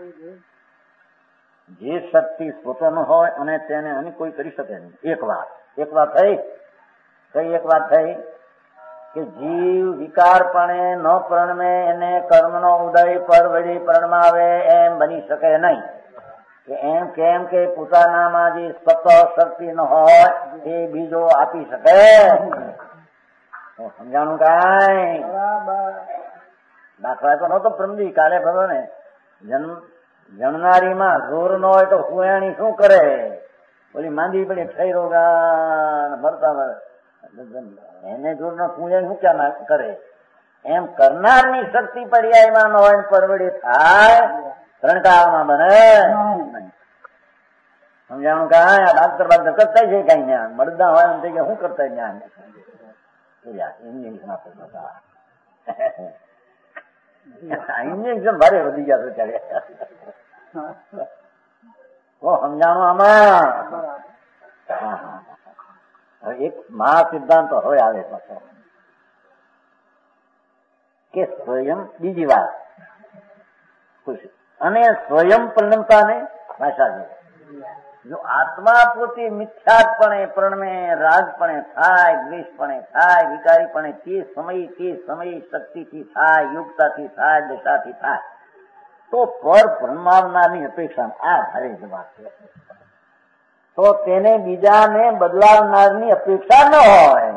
જે શક્તિ સ્વતઃ હોય અને તેને કોઈ કરી શકે નહીં. એક વાત એક વાત થઈ કઈ એક વાત થઈ કે જીવ વિકારપણે ન પ્રણમે એને કર્મનો ઉદય પરવડી પ્રણમાવે એમ બની શકે નહીં. કે એમ કેમ કે પોતાનામાં જે સ્વત શક્તિ ન હોય એ બીજો આપી શકે. સમજાણું કાંઈ? દાખલા તો નતો પ્રમદી કાલે ભરો ને જણનારીમાં જોર ન હોય તો કુયાણી શું કરે? ઓલી માંદી પડી થઈ રોગા મરતા એને જોર નો કુયાણી શું ક્યાં કરે? એમ કરનારની શક્તિ પર્યાયમાં ન હોય પરવડી થાય રણકાળમાં બને. સમજાણું કાંઈ? આ ડાક્ટર બાક્ટર કરતા છે કઈ જ્ઞાન મળદા હોય એમ થઈ ગયા શું કરતા જ્ઞાન ઇન્જેક્શન ભારે વધી ગયા છે ત્યારે. સમજાણું આમાં? એક મહા સિદ્ધાંત હવે આવે પાછો કે સ્વયં બીજી વાત અને સ્વયં પ્રણમતાને ભાષા છે. જો આત્મા પોતે મિથ્યાપણે પ્રણમે રાજપણે થાય, દ્વેષપણે થાય, વિકારીપણે તે સમય શક્તિથી થાય, યુક્તાથી થાય, દશાથી થાય તો પર પ્રણમાવનારની અપેક્ષા આ ભારે જવાબ છે. તો તેને બીજાને બદલાવનારની અપેક્ષા ન હોય.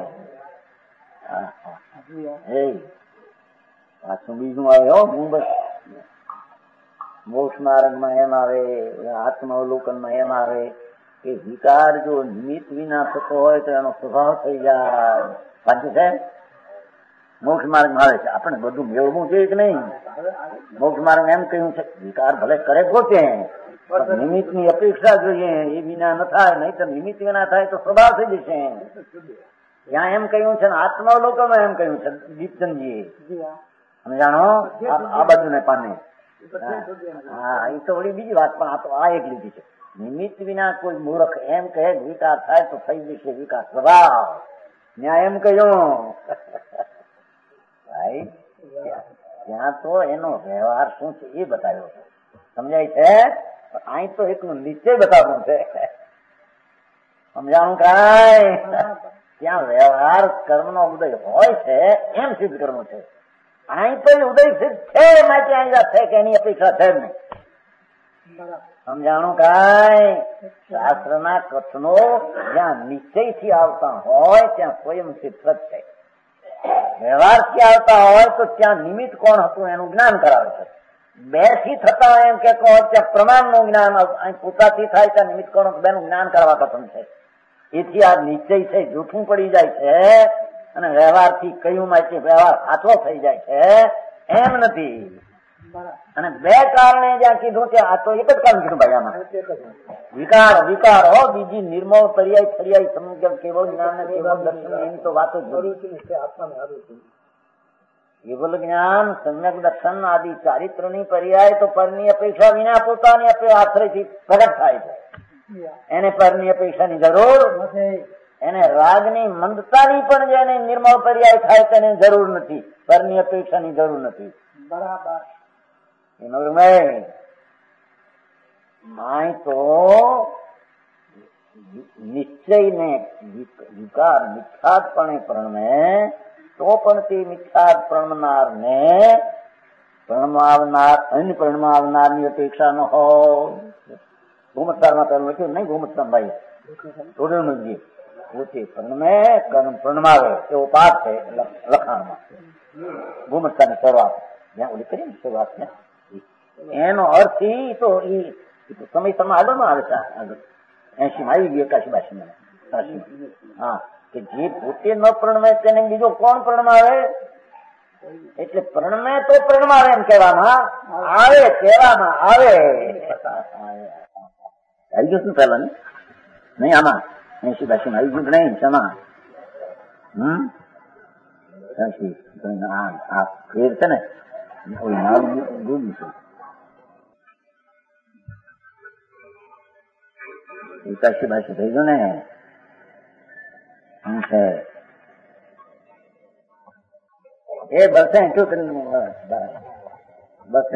પાછું બીજું આવે હો બસ મોક્ષ માર્ગમાં એમ આવે, આત્માવલોકનમાં એમ આવે કે વિકાર જો નિમિત્ત વિના થતો હોય તો એનો સ્વભાવ થઈ જાય. સાચું છે? મોક્ષ માર્ગમાં આવે છે. આપણે બધું મેળવવું જોઈએ કે નહીં? મોક્ષ માર્ગ એમ કહ્યું છે વિકાર ભલે કરે પોતે નિમિત્ત ની અપેક્ષા જોઈએ એ વિના ન થાય, નહીં તો નિમિત્ત વિના થાય તો સ્વભાવ થઈ જશે. ત્યાં એમ કહ્યું છે ને આત્માવલોકનમાં એમ કહ્યું છે દીપચંદજીએ. સમજાણો? આ બાજુ ને પાને હા એ તો વળી બીજી વાત, પણ આ તો આ એક લીધી છે. નિમિત્ત વિના કોઈ મૂર્ખ એમ કહે વિકાર થાય તો થઈ જશે વિકાર સ્વભાવ. ત્યાં એમ કહ્યું ભાઈ ત્યાં તો એનો વ્યવહાર શું છે એ બતાવ્યો છે. સમજાય છે? અહીં તો એકનું નિશ્ચય બતાવવું છે. સમજાણું કાંઈ? ત્યાં વ્યવહાર કર્મનો ઉદય હોય છે એમ સિદ્ધ કરવું છે. અહીં તો ઉદય સિદ્ધ છે માટે અહીં છે કે એની અપેક્ષા છે જ નહીં. સમજાણું કાંઈ? શાસ્ત્રના કથનો જ્યાં નિશ્ચયથી આવતા હોય ત્યાં સ્વયં સિદ્ધ છે. વ્યવહારથી આવતા હોય તો ત્યાં નિમિત્ત કોણ હતું એનું જ્ઞાન કરાવે છે. બે થી થતા એમ કે ત્યાં પ્રમાણનું જ્ઞાન પોતાથી થાય ત્યાં નિમિત્ત કોણ બેનું જ્ઞાન કરવા કથન છે. એથી આ નિશ્ચય છે જૂઠું પડી જાય છે અને વ્યવહારથી કયું માટે વ્યવહાર સાચો થઈ જાય છે એમ નથી. અને બે કારણે જ્યાં કીધું કે આ તો એક જ કારણ કીધું ભાઈ આમાં વિકાર હો, બીજી નિર્મળ પર્યાય ફરિયાય સમજ કેવળ જ્ઞાન કેવળ દર્શન એની તો વાતો જરૂર છે. કેવલ જ્ઞાન સમ્યક દર્શન આદિ ચારિત્રની પર્યાય તો પરની અપેક્ષા વિના પોતાની આશ્રયથી પ્રગટ થાય છે. એને પરની અપેક્ષાની જરૂર નથી. એને રાગની મંદતાની પણ જેને નિર્મળ પર્યાય થાય તેને જરૂર નથી. પરની અપેક્ષાની જરૂર નથી. બરાબર. માય તો નિશ્ચય ને વિકાર મિથ્યાત્પણે પ્રણમે તો પણ તે મિથ્યાત પ્રણમનાર ને પ્રણમાવનાર ની અપેક્ષા ન હોય. ગોમતસારમાં પહેલું લખ્યું નહીં? ગોમતસામભાઈ ટોડલમજી પોતે પ્રણમે પ્રણમાવે એવો પાઠ છે લખાણમાં. ગોમતસાની શરૂઆત જ્યાં ઓલી કરી ને શરૂઆત છે એનો અર્થ તો સમય સમય આગળમાં આવે છે. આગળ 80 માં આવી ગયું 81 હા કે જે પોતે ન પ્રણમે તેને બીજો કોણ પ્રણમાવે? એટલે પ્રણમે તો પ્રણમાવે એમ કહેવામાં આવે. આવી ગયું શું પેલા નહીં આમાં 80 માં આવી ગયું નહીં સમા ફેર છે ને ગુમ છે. 81 થઈ ગયું ને શું છે એ બસ શું કરીને બસ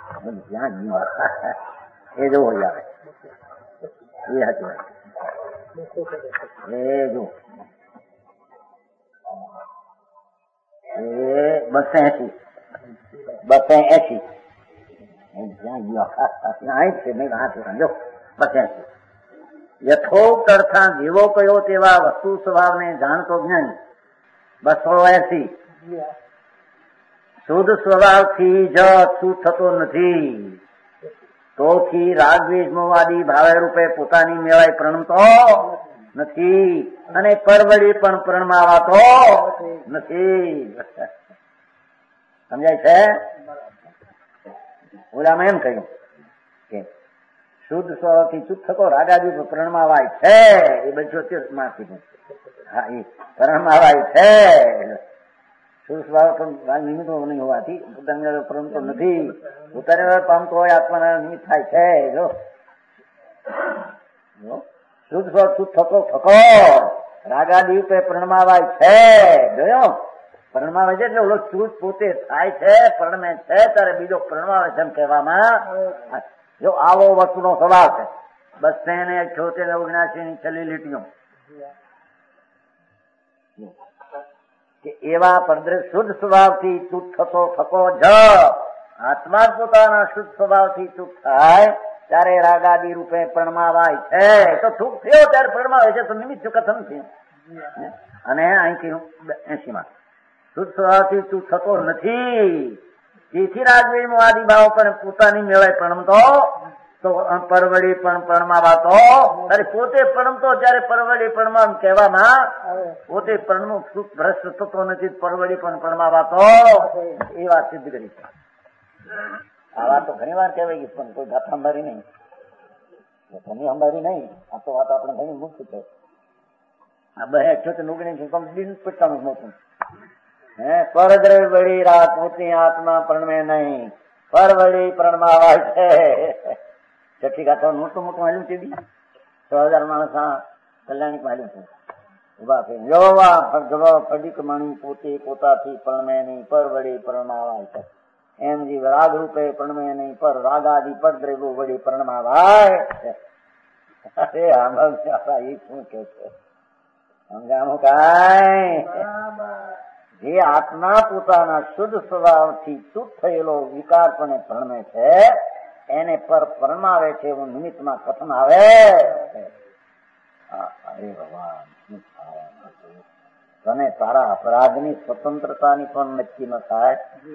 ત્યાં એ જવો આવે એ હતી એ જો એ 280 યથોક્ત અર્થા જેવો કયો તેવા વસ્તુ સ્વભાવને જાણતો જ્ઞાની 280 શુદ્ધ સ્વભાવથી જ શું થતો નથી તોથી રાગદ્વેષ મોહાદી ભાવે રૂપે પોતાની મેળાય પ્રણમતો નથી અને પરવડી પણ પ્રણમાવાતો નથી. સમજાય છે? ઓલામાં એમ કહ્યું કે શુદ્ધ સ્વભાવથી ચૂપ થતો રાગાદી પ્રણમાવાય છે. એ 75 માં કીધું. હા, એ પ્રણમાવાય છે. શુદ્ધ સ્વભાવ નિમિત્ત નહીં હોવાથી પોતાની પ્રણમતો નથી. પોતાની પામતો હોય આત્માના નિમિત્ત થાય છે. જો શુદ્ધ સ્વભાવ ચૂપ થતો થકો રાગાદી રૂપે પ્રણમાવાય છે. જોયો પ્રણમાવે છે એટલે ઓલો ચૂત પોતે થાય છે, પ્રણમે છે ત્યારે બીજો પ્રણમાવે છે એમ કહેવામાં. જો આવો વસ્તુનો સ્વભાવ છે. 278 ની છેલ્લી લીટીઓ કે એવા પરદ્રશ શુદ્ધ સ્વભાવથી ચૂપ થતો થકો જ આત્મા પોતાના શુદ્ધ સ્વભાવથી ચૂપ થાય ત્યારે રાગાદી રૂપે પ્રણમાવાય છે. તો ચૂપ થયો ત્યારે પ્રણમાવે છે તો નિમિત્ત કથન છે. અને અહીંથી 80 માં શુદ્ધ સ્વભાવથી ચૂપ થતો નથી જેથી રાગદ્વેષ મોહાદી ભાવ પણ પોતાની મેળાય પ્રણમતો તો પરવડી પણ પ્રણમાવાતો. અરે પોતે પ્રણમતો જયારે પરવડી પ્રણમાવ કહેવામાં પોતે પ્રણમો સુખ ભ્રષ્ટ થતો નથી, પરવડી પણ પ્રણમાવાતો. એ વાત સિદ્ધ કરી છે. આ વાત તો ઘણી વાર કહેવાય ગઈ પણ કોઈ ગાથા અંબારી નહીં, ઘણી અંબારી નહીં. આ તો વાત આપણે ઘણી મુક્ત છે. આ 278 ઓગણીસ બિન પચાનું મોટું પરદ્રવડી રાત પોતી આત્મા પ્રણમે નહીં, પરવડી પ્રણમાવાય છે. છઠ્ઠી ગાથા મોટું મોટું હાલ્યું છે. 6000 માણસ કલ્યાણી હાલ્યું છે. ઉભા થઈ જોવા ફડીક મણી પોતે પોતાથી પ્રણમે નહીં, પરવડી પ્રણમાવાય છે. એમ જીવ રાગ રૂપે પ્રણમે નહીં, પર રાગાદી પરદ્રવ્યો વડી પ્રણમાવાય છે. અરે આમાં એ શું કે છે સમજાણું કાંઈ? જે આત્મા પોતાના શુદ્ધ સ્વભાવથી ચૂપ થયેલો વિકાર પણ પ્રણમે છે એને પર પ્રણમાવે છે એવું નિમિત્તમાં કથન આવે. અરે ભગવાન તને તારા અપરાધની સ્વતંત્રતાની પણ નક્કી ન થાય.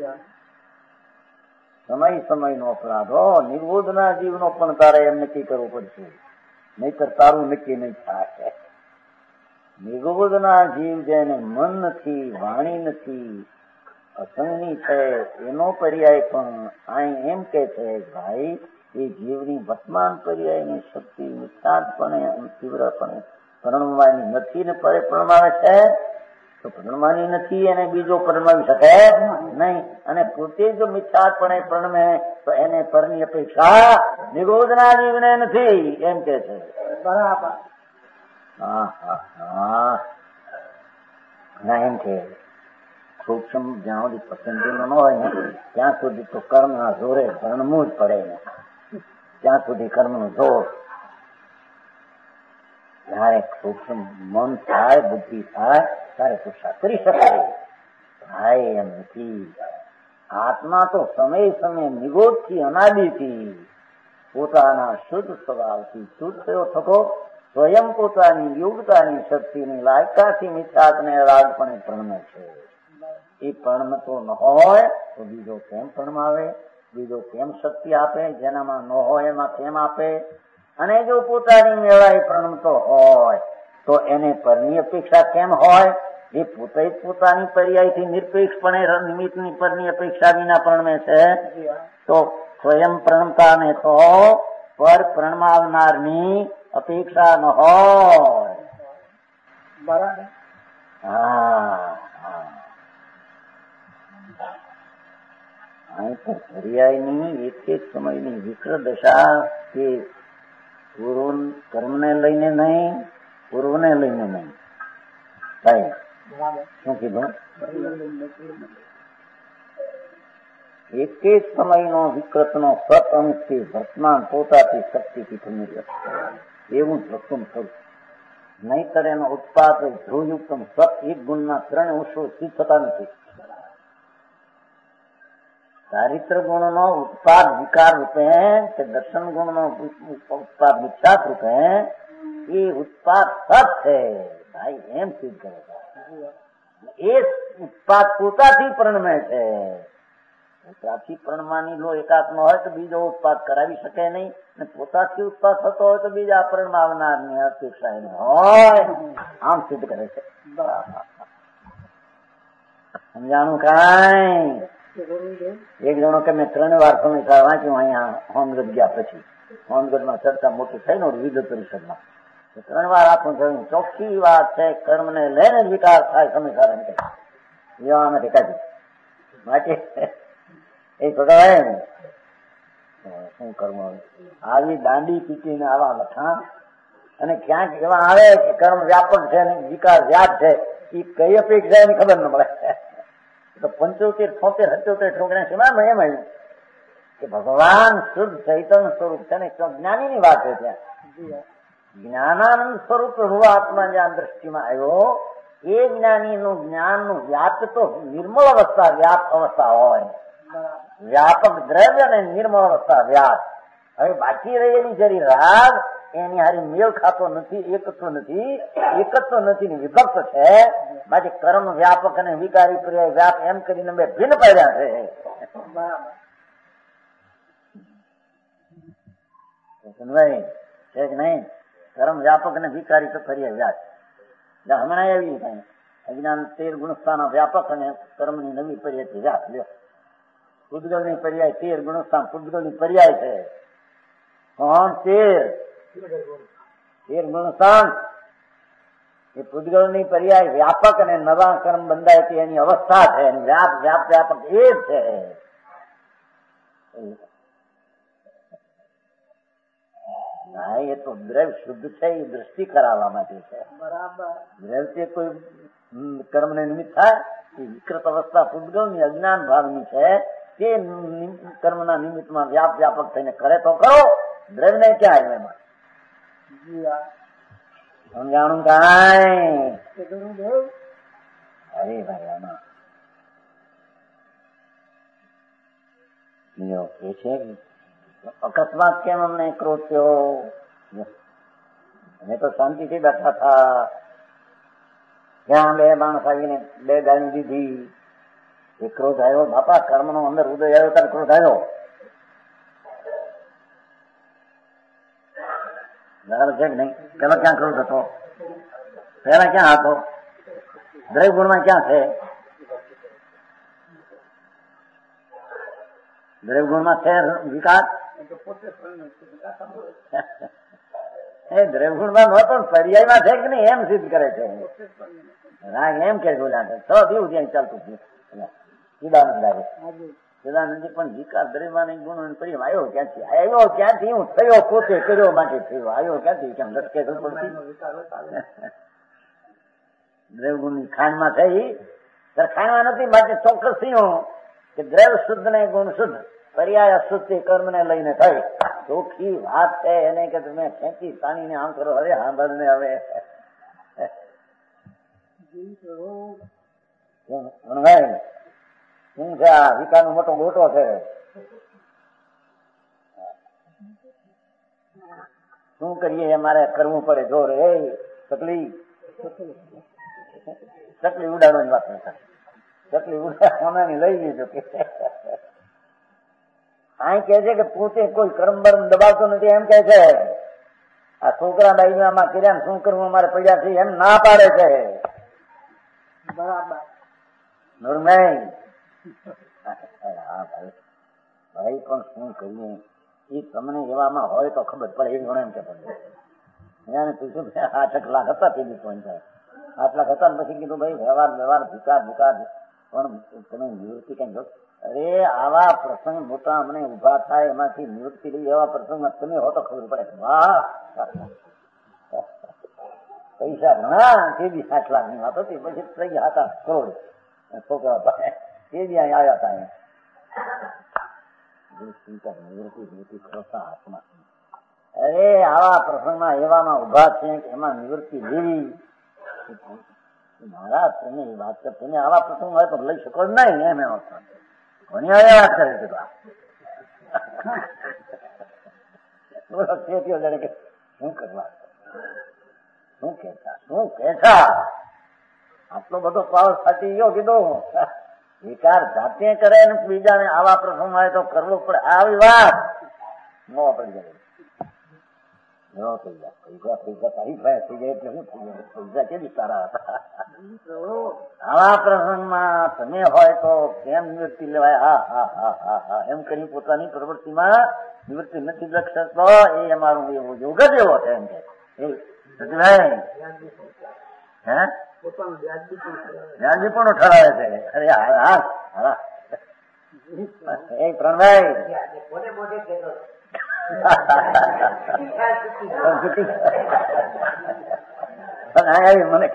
સમયનો અપરાધો નિર્બોધના જીવનો પણ તારે એમ નક્કી કરવું પડશે, નહીતર તારું નક્કી નહીં થાય. નિર્બોધના જીવ જેને મન નથી, વાણી નથી, અસંગની છે એનો પર્યાય પણ અહીં એમ કે છે ભાઈ એ જીવની વર્તમાન પર્યાયની શક્તિ નિષ્ઠાંતપણે અને તીવ્રપણે પ્રણમવાની નથી ને પરે પ્રણમાવે છે તો પ્રણમવાની નથી એને બીજો પ્રણમાવી શકે નહીં. અને પોતે જો મિથ્યાપણે પ્રણમે તો એને પરની અપેક્ષા નિર્બોધના જીવને નથી એમ કે છે. બરાબર. એમ કે સૂક્ષ્મ જ્યાં સુધી પસંદગી ન હોય ને ત્યાં સુધી તો કર્મના જોરે ભણવું જ પડે ને. ત્યાં સુધી કર્મનું જોર. જયારે સૂક્ષ્મ મન થાય, બુદ્ધિ થાય ત્યારે પુરુષાર્થ કરી શકાય. થાય એમ નથી. આત્મા તો સમય નિગોદથી અનાદિથી પોતાના શુદ્ધ સ્વભાવથી શુદ્ધ થયો થતો સ્વયં પોતાની યોગ્યતાની શક્તિની લાયકાથી મિથ્યાત્ને રાગપણે પ્રણમે છે. એ પ્રણમતો ન હોય તો બીજો કેમ પ્રણમાવે, બીજો કેમ શક્તિ આપે, જેનામાં ન હોય એમાં કેમ આપે. અને જો પોતાની મેળાએ પ્રણમતો હોય તો એને પરની અપેક્ષા કેમ હોય? એ પોતે જ પોતાની પર્યાયથી નિરપેક્ષપણે નિમિત્તની પરની અપેક્ષા વિના પ્રણમે છે તો સ્વયં પ્રણમતા ને તો પર પ્રણમાવનારની અપેક્ષા ન હોય. બરાબર. અહીં તો પર્યાયની એક સમયની વિકૃત દશા કે પૂર્વ કર્મને લઈને નહીં, પૂર્વને લઈને નહીં. શું કીધું? એક સમયનો વિકૃતનો સત અંશથી વર્તમાન પોતાથી શક્તિથી પ્રમેય એવું જ વસ્તુ થયું. નહીતર એનો ઉત્પાદ ધ્રુવયુક્તમ સત એક ગુણના 3 અંશો સિદ્ધ થતા નથી. ચારિત્ર ગુણનો ઉત્પાદ વિકાર રૂપે કે દર્શન ગુણનો ઉત્પાદ મિથ્યાત રૂપે એ ઉત્પાદ સત છે ભાઈ, એમ સિદ્ધ કરે છે. એ ઉત્પાદ પોતાથી પ્રણમે છે. પોતાથી પ્રણમાની લો એકાત્મ હોય તો બીજો ઉત્પાદ કરાવી શકે નહીં, ને પોતાથી ઉત્પાદ થતો હોય તો બીજા પ્રણમાવનાર ની અપેક્ષા એને હોય, આમ સિદ્ધ કરે છે. સમજાણું કાંઈ? એક જણો કે મેં 3 વાર સમીક્ષા વાંચ્યું અહીંયા હોમગઢ ગયા પછી. હોમગઢમાં ચર્ચા મોટી થઈ ને વિદ્યુત પરિષદમાં 3 વાર આખું થયું. ચોખ્ખી વાત છે, કર્મને લઈને જ વિકાર થાય સમીક્ષા એવા અમે કાઢી માટે એ ભગવાન શું કરવું? આવી દાંડી પીટીને આવા લખાણ અને ક્યાંક એવા આવે કે કર્મ વ્યાપક છે ને વિકાર વ્યાપ છે, એ કઈ અપેક્ષા એની ખબર ન મળે. તો 75, 76, 77 છોકરા શેમાં એમ આવ્યું કે ભગવાન શુદ્ધ ચૈતન્ય સ્વરૂપ છે ને જ્ઞાની ની વાત છે. ત્યાં જ્ઞાનાનંદ સ્વરૂપ રૂવાત્મા જ્યાં દ્રષ્ટિમાં આવ્યો, એ જ્ઞાની નું જ્ઞાન નું વ્યાપ તો નિર્મળ અવસ્થા વ્યાપ અવસ્થા હોય, વ્યાપક દ્રવ્ય ને નિર્મળ અવસ્થા વ્યાપ. હવે બાકી રહેલી જરી રાગ એની હારી મેળ ખાતો નથી, એકત્વ નથી ને વિભક્ત છે. બાકી કર્મ વ્યાપક અને વિકારી પર્યાય વ્યાપ એમ કરીને બે ભિન્ન પડ્યા છે. છે કે નહીં? કર્મ વ્યાપક અને વિકારી તો પર્યાય વ્યાપ. હમણાં એવી કઈ અજ્ઞાન 13 ગુણસ્થાન વ્યાપક અને કર્મની નવી પર્યાય વ્યાપ લ્યો. પૂતગલ ની પર્યાય 13 ગુણસ્થાન પૂતગલ ની પર્યાય છે. કોણ? 13 ગુણસ્થાન એ પૂતગલ ની પર્યાય વ્યાપક અને નવા કર્મ બંધાય છે એની અવસ્થા છે. વ્યાપક એ જ છે. ના, એ તો દ્રવ્ય શુદ્ધ છે, એ દ્રષ્ટિ કરાવવા માટે છે. દ્રવ્ય કોઈ કર્મ ને નિમિત્ત થાય, એ વિકૃત અવસ્થા પૂતગલ ની અજ્ઞાન ભાવની છે. તે કર્મના નિમિત્તમાં વ્યાપક થઈને કરે તો કરો, દ્રવ્ય ને ક્યાં આવ્યું એમાં? સમજાણું કાંઈ? અરે ભાઈ આમાં કે છે અકસ્માત કેમ અમને ક્રોધ થયો? અમે તો શાંતિથી બેઠા હતા, ત્યાં 2 માણસ આવીને 2 ગાળી દીધી. એ ક્રોધ આવ્યો બાપા, કર્મ નો અંદર ઉદય આવ્યો ત્યારે ક્રોધ આવ્યો. બરાબર છે કે નહીં? પેલા ક્યાં ક્રોધ હતો? પેલા ક્યાં હતો? દ્રવ્ય ગુણમાં ક્યાં છે? દ્રવ્ય ગુણમાં છે વિકાસ. એ દ્રવ્ય ગુણમાં નહોતો, પર્યાયમાં છે કે નહીં એમ સિદ્ધ કરે છે. રાગ એમ કે બોલ્યા છે તો દીવું ત્યાં ચાલતું થયું. સદાનંદ પણ વિકાર દ્રવ્યમાં ગુણ પર્યાય આવ્યો ક્યાંથી? આવ્યો ક્યાંથી? હું થયો પોતે કર્યો માટે થયો. આવ્યો ક્યાંથી? કેમ લટકે દ્રવ્ય ગુણ ની ખાંડમાં થઈ, ખાંડમાં નથી. બાકી ચોક્કસ થયું કે દ્રવ્ય શુદ્ધ ને ગુણ શુદ્ધ, પર્યાય અશુદ્ધ કર્મ ને લઈને થઈ. ચોખ્ખી વાત છે. એને કે તમે ખેંચી તાણીને આમ કરો. હવે સાંભળ ને હવે શું છે? આ વિકાર નો મોટો ગોટો છે. શું કરીએ? મારે કરવું પડે. જોર એ ચકલી ઉડાડવાની વાત નથી. ચકલી ઉડાડવાની લઈ લીધું કે આ કે છે કે પોતે કોઈ કર્મ બર્મ દબાવતો નથી એમ કે છે. આ છોકરા બાઈમાં કર્યા શું કરવું અમારે પડ્યા છે એમ ના પાડે છે. બરાબર ભાઈ પણ શું કરીએ? એ તમને એવામાં હોય તો ખબર પડે. એ ઘણો એમ કે એને પૂછ્યું 8 લાખ હતા પેલી પહોંચાય 8 લાખ હતા ને પછી કીધું ભાઈ વ્યવહાર વિકાર પણ તમે નિવૃત્તિ કઈ જો. અરે આવા પ્રસંગ મોટા અમને ઉભા થાય એમાંથી નિવૃત્તિ લઈ એવા પ્રસંગમાં તમે હો તો ખબર પડે. વાહ, પૈસા ઘણા તે બી 7 લાખની વાત હતી. પછી થઈ ગયા હતા કરોડ છોકરા તે બી અહીં આવ્યા હતા. નિવૃત્તિ ખરોતા હાથમાં અરે આવા પ્રસંગમાં એવામાં ઉભા છે કે એમાં નિવૃત્તિ લેવી. મહારાજ તમે એ વાત કર, તમે આવા પ્રસંગ હોય તો લઈ શકો નહીં એમ એનો ઘણી વાત કરે છે. શું કરવા, શું કેતા આટલો બધો પાવર ફાટી ગયો કીધું. વિકાર જાતે કરે ને બીજાને આવા પ્રસંગ હોય તો કરવો પડે. આવી વાત ન પડી જાય. આવા પ્રસંગમાં તમે હોય તો કેમ નિવૃત્તિ લેવાય? હા એમ કરી પોતાની પ્રવૃત્તિમાં નિવૃત્તિ નથી લખી શકતો. એ અમારું એવો યોગ જ એવો છે. એમ કે હે વ્યાજી પણ ઠરાવે છે. અરે હા એ પ્રણભાઈ મને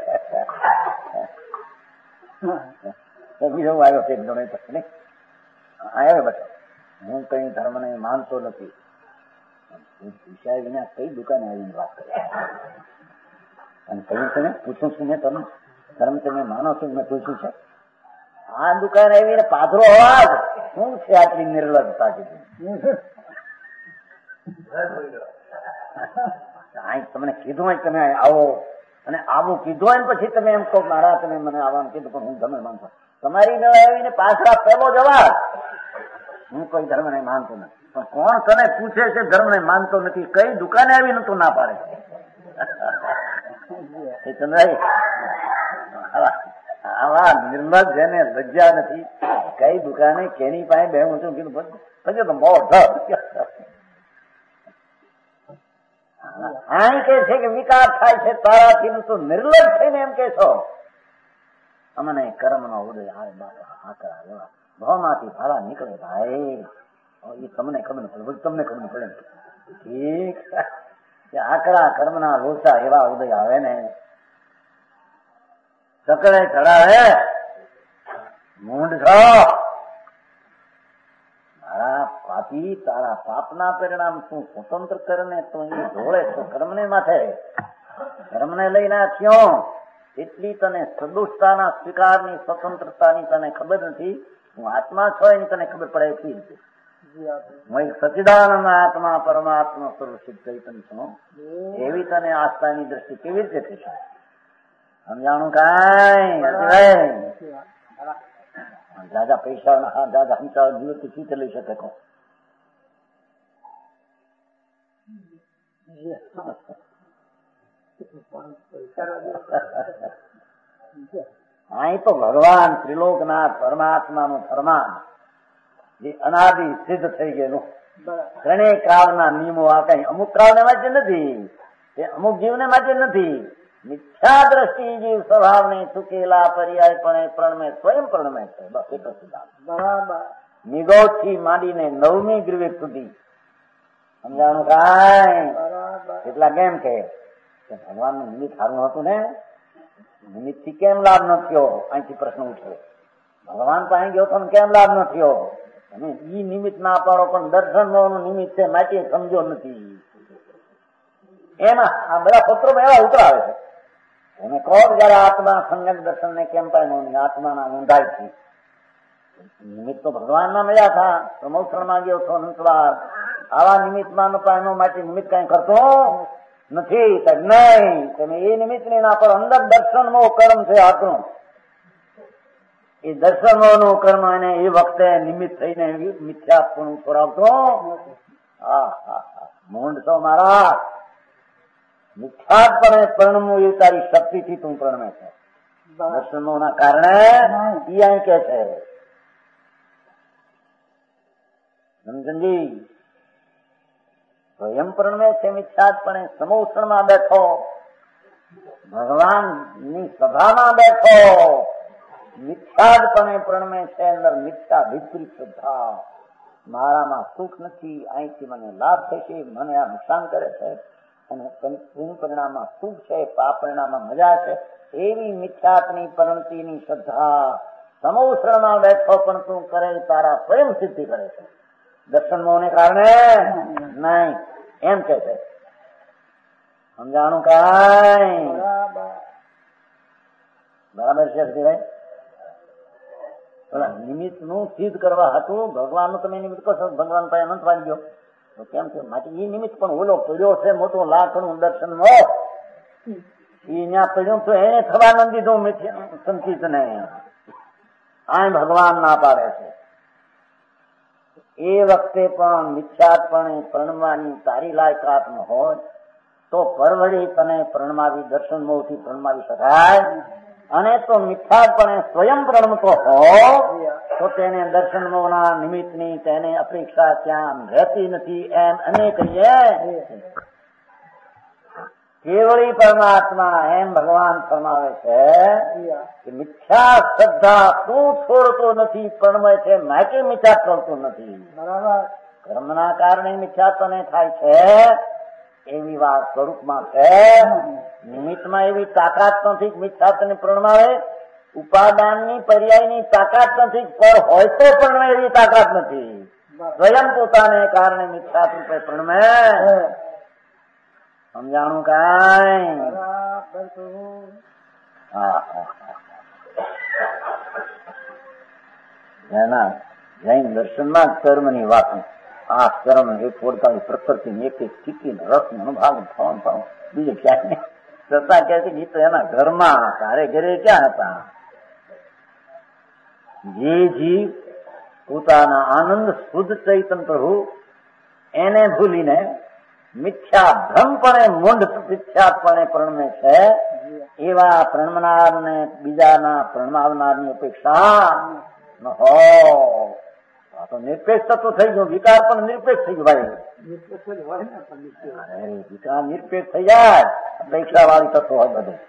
બીજો આવ્યો છે આવ્યો બેઠો. હું કઈ ધર્મ ને માનતો નથી. વિષય વિના કઈ દુકાને આવીને વાત કરે અને કહ્યું છે ને પૂછું છું મેં તમે ધર્મ તમે માનો છો? મેં પૂછ્યું છે. આ દુકાને આવીને પાથરો અવાજ શું છે આટલી નિર્લજતા કીધી. તમને કીધું હોય તમે આવો અને આવું કીધું હોય ને પછી તમે એમ કહો મારા તમે મને આવવાનું કીધું પણ હું ધર્મ માનતો. તમારી નળ આવીને પાછળ પહેલો જવાબ હું કોઈ ધર્મ ને માનતો નથી. પણ કોણ તને પૂછે છે ધર્મ ને માનતો નથી? કઈ દુકાને આવીને તું ના પાડે? આવા નિર્લજ જેને લજ્જા નથી. કઈ દુકાને કેની પાસે બે હું છું કીધું પછી તો મોઢ આ કે છે કે વિકાર થાય છે તારાથી તો નિર્લજ થઈને એમ કે છો અમને કર્મ નો ઉદય આવે બાપા આકરા એવા ભાવમાંથી ભાડા નીકળે. ભાઈ એ તમને ખબર ન પડે, તમને ખબર ન પડે. ઠીક આકરા કર્મ ના લોચા એવા ઉદય આવે ને સકળે ચડાવે. મૂંઢ છો મારા પાપી, તારા પાપના પરિણામ તું સ્વતંત્ર કરને તું એ ઢોળે તો કર્મને માથે. કર્મને લઈને થયો એટલી તને સદુષ્ટતાના સ્વીકારની સ્વતંત્રતાની તને ખબર નથી. હું આત્મા છો એની તને ખબર પડે એટલી રીતે હું એક સચિદાનંદ આત્મા પરમાત્મા સ્વરૂપ સિદ્ધ ચૈતન્ય છું. એવી તને આસ્થાની દ્રષ્ટિ કેવી રીતે થશે? સમજાણું કાંઈ દાદા પૈસા દાદા હંચા નિવૃત્તિ ચીતે લઈ શકે કહો. અહીં તો ભગવાન ત્રિલોકનાથ પરમાત્માનું ફરમાન જે અનાદિ સિદ્ધ થઈ ગયેલું. ત્રણેય કાળના નિયમો આ કઈ અમુક કાળને માટે નથી, એ અમુક જીવને માટે નથી. મિથ્યા દ્રષ્ટિ જીવ સ્વભાવને ચૂકેલા પર્યાયપણે પ્રણમે સ્વયં પ્રણમે છે. બસ એક જ સિદ્ધાંત બરાબર. નિગોદ થી માંડીને 9મી ગ્રીવેક સુધી સમજાણું કાંઈ? એટલા કેમ કે ભગવાનનું નિમિત્ત સારું હતું ને, નિમિત્ત થી કેમ લાભ ન થયો? અહીંથી પ્રશ્ન ઉઠે. ભગવાન પાસે ગયો તો કેમ લાભ ન થયો? તમે ઈ નિમિત્ત ના પાડો પણ દર્શન નું નિમિત્ત છે માટે સમજો નથી. એમાં આ બધા પત્રોમાં એવા ઉતરાવે છે. એને કહો જયારે આત્મા સંજ્ઞક દર્શન ને કેમ પામ્યો? આત્માના ઊંધાઈ થી નિમિત્ત તો ભગવાન ના મળ્યા હતા. પ્રમોષણ માં ગયો છો અનંતવાર. આવા નિમિત્ત માં પામ્યો માટે નિમિત્ત કઈ કરતો નથી. નહીં, તમે એ નિમિત્ત ની ના પર અંદર દર્શન નો કર્મ છે આપણું. એ દર્શનો નું કર્મ એને એ વખતે નિમિત્ત થઈને મિથ્યાપણું છોડાવતો. મૂંઢ છો મારા, મિથ્યાપણે પરણવું એ તારી શક્તિથી તું પરણે છે. દર્શનો ના કારણે ઈ અહીં કે છે સમજણજી સ્વયં પરણે છે મિથ્યાપણે. સમોષણમાં બેઠો, ભગવાન ની સભામાં બેઠો, મિથ્યાદપણે પ્રણમે છે. અંદર મિથ્યા વિપરીત શ્રદ્ધા. મારામાં સુખ નથી, અહીંથી મને લાભ થશે, મને આ નુકસાન કરે છે, અને પરિણામમાં સુખ છે, પાપ પરિણામમાં મજા છે. એવી મિથ્યાત્ની પરણતીની શ્રદ્ધા સમોષણમાં બેઠો પણ તું કરે તારા સ્વયં સિદ્ધિ કરે છે. દર્શન મોને કારણે નહીં. એમ કે છે. સમજાણું કાંઈ? બરાબર છે ભાઈ? નિમિત્ત નું સિદ્ધ કરવા હતું ભગવાન નું તમે નિમિત્ત કહો છો, ભગવાન પાસે અનંત વાળી ગયો તો કેમ છે? માટે એ નિમિત્ત પણ ઓલો પડ્યો છે મોટો લાખનું દર્શન ત્યાં પડ્યું તો એને થવા ન દીધું સંચિત ને. આ ભગવાન ના પાડે છે. એ વખતે પણ મિથ્યાત્પણે પરણવાની તારી લાયકાત ન હોય તો પરવડી તને પરણમાવી દર્શન મોહથી પરણમાવી શકાય. અને તો મિથ્યાત્પણે સ્વયં પ્રણમતો હો તો તેને દર્શન મોહના નિમિત્તની તેને અપેક્ષા ત્યાં રહેતી નથી. એમ અને કહીએ કેવળી પરમાત્મા એમ ભગવાન ફરમાવે છે કે મિથ્યા શ્રદ્ધા તું છોડતો નથી, પરણમે છે માટે મિથ્યા છોડતું નથી. બરાબર. કર્મના કારણે મિથ્યાત્વને થાય છે એવી વાત સ્વરૂપમાં છે. નિમિત્તમાં એવી તાકાત નથી મિથ્યાત્વને પ્રણમાવે. ઉપાદાનની પર્યાયની તાકાત નથી, પર હોય તો પણ એવી તાકાત નથી. સ્વયં પોતાને કારણે મિથ્યાત્વ રૂપે પ્રણમે. સમજાણું કાંઈ? એના જૈન દર્શનમાં કર્મની વાત, આ કર્મ એ પોતાની પ્રકૃતિની એક એક સ્થિતિ રસ અનુભાવ થવાનું પાવ બીજે ક્યાંય છતાં કહે છે તો એના ઘરમાં તારે ઘરે ક્યાં હતા? જે જીવ પોતાના આનંદ શુદ્ધ ચૈતન પ્રભુ એને ભૂલીને મિથ્યા ભ્રમપણે મૂંઢ મિથ્યાપણે પ્રણમે છે એવા પ્રણમનાર ને બીજાના પ્રણમાવનારની અપેક્ષા ન હોય. તો નિરપેક્ષ તત્વ થઈ ગયું, વિકાર પણ નિરપેક્ષ થઈ ગયું. ભાઈ વિકાર નિરપેક્ષ થઈ જાય, અપેક્ષા વાળી તત્વ હોય બધું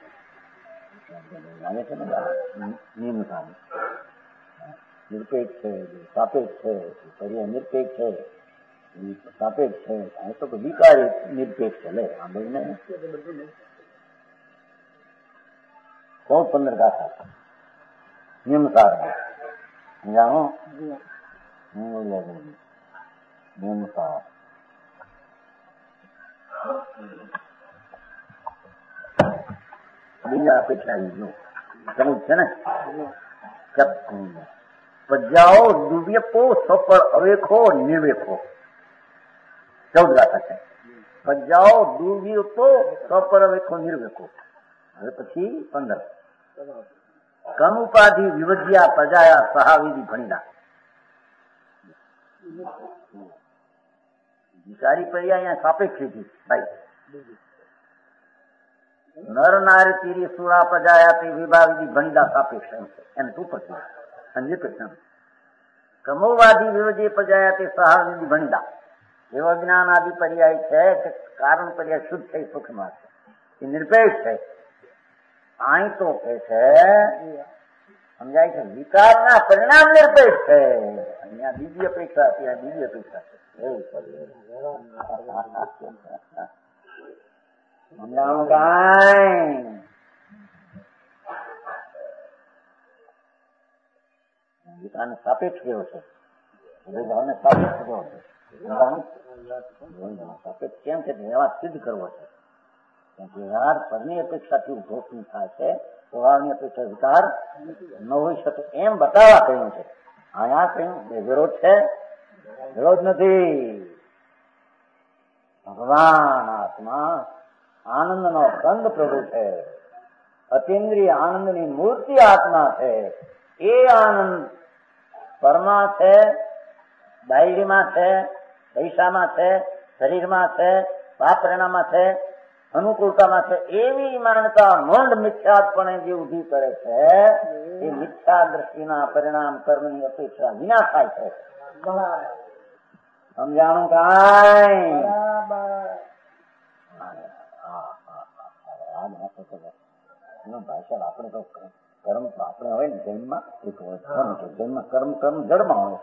નિરપેક્ષ છે, સાપેક્ષ છે, પર્ય નિરપેક્ષ છે, સાપેક્ષ છે. આ તો વિકાર નિરપેક્ષ છે. લે આંબળીને 15 ગાથા નિયમસાર જાણો નિયમસાર બીજા અપેક્ષા સમજ છે ને. પજાઓ દિવ્યપો સફળ અવેખો નિર્વેખો 14 ગાથા છે. પજાઓ દિવ્યપો સફળ અવેખો નિર્વેખો. હવે પછી 15 કમ ઉપાધિ વિવજ્યા પ્રજાયા સહાવિધિ ભણીના. વિચારી પર્યા અહીંયા સાપેક્ષ હતી ભાઈ. નર નારી તીરી સુરા પ્રજાયા વિભાવિધિ ભણીદા સાપેક્ષ એને તું પછી નિરપેક્ષ. કમોવાદી વિરોધી પ્રજાયા તે સહાવિધિ ભણીદા એવો જ્ઞાન આદિ પર્યાય છે કે કારણ પર્યાય શુદ્ધ છે, સુખમાં છે, એ નિરપેક્ષ છે. અહીં તો કે છે સમજાય છે વિકારના પરિણામ નિરપેક્ષ છે. અહીંયા બીજી અપેક્ષા, ત્યાં બીજી અપેક્ષા છે. એવું સમજાણું કાંઈ? વિકારને સાપેક્ષ કેવો છે, ભાવને સાપેક્ષ કેવો છે? સાપેક્ષ કેમ છે? વ્યવહાર સિદ્ધ કરવો છે. વ્યવહાર પરની અપેક્ષાથી ઉભો થાય છે, વ્યવહારની અપેક્ષા વિકાર ન હોઈ શકે એમ બતાવવા કહ્યું છે. અહીંયા કહ્યું વિરોધ છે, વિરોધ નથી. ભગવાન આત્મા આનંદનો કંદ પ્રભુ છે, અતિન્દ્રિય આનંદની મૂર્તિ આત્મા છે. એ આનંદ પરમાં છે, બાયડીમાં છે, પૈસામાં છે, શરીરમાં છે, વાપરણામાં છે, અનુકૂળતામાં છે. એવી માનતા મૂંઢ મિથ્યાત્પણે જે ઉભી કરે છે એ મિથ્યા દ્રષ્ટિના પરિણામ કર્મની અપેક્ષા વિના થાય છે. સમજાણું કાંઈ? ભાષા આપણે તો કર્મ આપણે હોય ને જૈનમાં જૈનમાં કર્મ જડમાં હોય.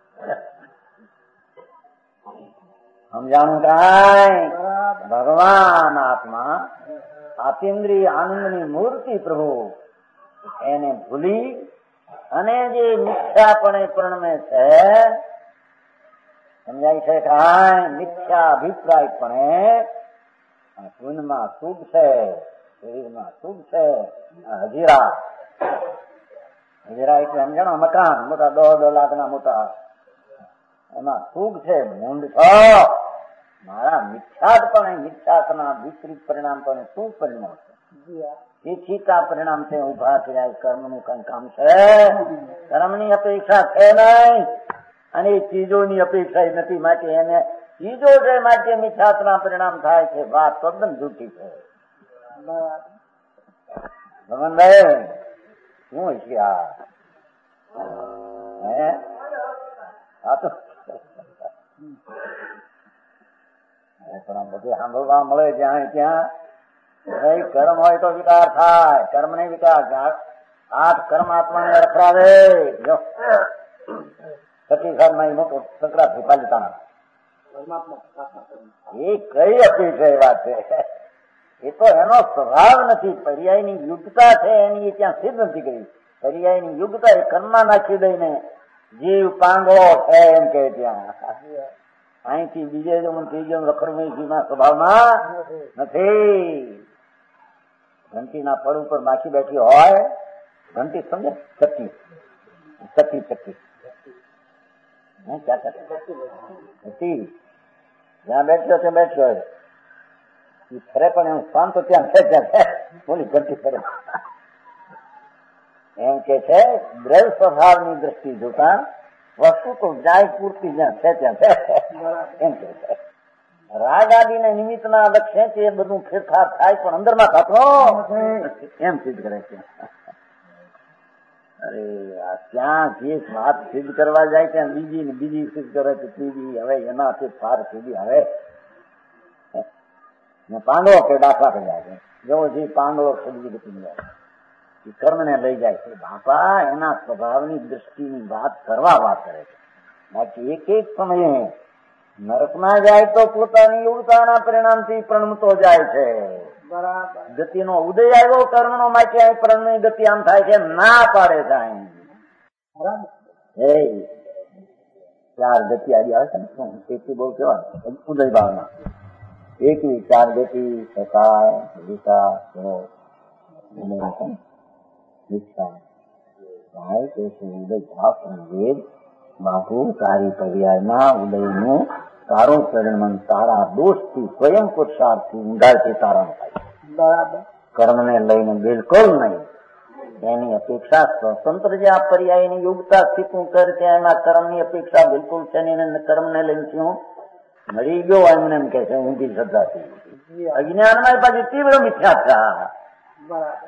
સમજાણું કાંઈ? ભગવાન આત્મા આતિન્દ્રિય આનંદની મૂર્તિ પ્રભુ એને ભૂલી અને જે મિથ્યાપણે પ્રણમે છે સમજાય છે કાંઈ? મિથ્યા અભિપ્રાય પણ પૂનમાં શુભ છે, શરીરમાં શુભ છે. હજીરા એટલે સમજણો, મકાન મોટા 2 લાખના મોટા, એમાં સુખ છે. મૂંડ છો મારા મિથ્યાત્મના વિપરીત પરિણામ પણ શું પરિણામ છે? ચીતા પરિણામ છે. ઉભા થયા કર્મનું કઈ કામ છે? કર્મની અપેક્ષા છે નહીં, અને ચીજોની અપેક્ષા નથી. માટે એને ચીજો છે માટે મિથ્યાત્મના પરિણામ થાય છે. વાત તદ્દન જૂઠી છે. ભગવાનભાઈ શું છે આ તો પણ બધું સાંભળવા મળે જ્યાં ત્યાં. કર્મ હોય તો વિકાર થાય, કર્મ ને વિકાર. 8 કર્મ આત્માને રખડાવે. જો 36 માં મોટો સંક્રાંતિ પાલિતાના એ કઈ અપેક્ષા એ વાત છે? એ તો એનો સ્વભાવ નથી. પર્યાયની યુગતા છે એની ત્યાં સિદ્ધ નથી કરી. પર્યાયની યુગતા એ કર્મમાં નાખી દઈને જીવ પાંગળો છે એમ કે ત્યાં. અહીંથી બીજે ત્રીજે રખડમાં સ્વભાવમાં નથી. ઘંટીના પડ ઉપર માખી બેઠી હોય, ઘંટી સમજે ચક્કી જ્યાં બેઠ્યો છે બેઠ્યો ફરે, પણ એનું સ્થાન તો ત્યાં છે. બોલી ઘંટી ફરે એમ કે છે. દ્રવ્ય સ્વભાવની દ્રષ્ટિ જોતા વસ્તુ તો જાય પૂરતી જ્યાં છે ત્યાં છે એમ કે છે. રાગ આદિને નિમિત્તના લક્ષ્ય છે એ બધું ફેરફાર થાય, પણ અંદરમાં થતો એમ સિદ્ધ કરે છે. અરે આ ક્યાં જે વાત સિદ્ધ કરવા જાય ત્યાં બીજી સિદ્ધ કરે છે, ત્રીજી. હવે એનાથી ફાર સીધી આવે પાંગળો કે દાખલા થઈ જાય છે. જેવો જે પાંગળો સદી ગતિ જાય એ કર્મને લઈ જાય છે. બાપા એના સ્વભાવની દ્રષ્ટિની વાત કરવા વાત કરે છે. બાકી એક સમયે નરકમાં જાય તો પોતાની યોગતાના પરિણામથી પ્રણમતો જાય છે. બરાબર. ગતિનો ઉદય આવ્યો કર્મનો માટે પ્रणની ગતિ આમ થાય છે, ના પાડે થાય. બરાબર. 4 ગતિ આવી આવે છે ને, તેથી બહુ કેવા ઉદય ભાવના. એક 4 ગતિ સકાય વિકાસ ઉદય ભાવ વેદ બાપુ તારી પર્યાયના ઉદયનું તારું પરિણામ તારા દોષથી સ્વયં પુરુષાર્થથી ઊંડાઈથી તારણ થાય. બરાબર. કર્મને લઈને બિલકુલ નહીં. એની અપેક્ષા સ્વતંત્ર જે આ પર્યાયની યોગતા સ્થિતું કરે છે એના કર્મની અપેક્ષા બિલકુલ છે નહીં. કર્મને લઈને શું મળી ગયો એમને એમ કે છે ઊંધી શ્રદ્ધાથી. અજ્ઞાનમાં પાછી તીવ્ર મિથ્યાત્રા. બરાબર.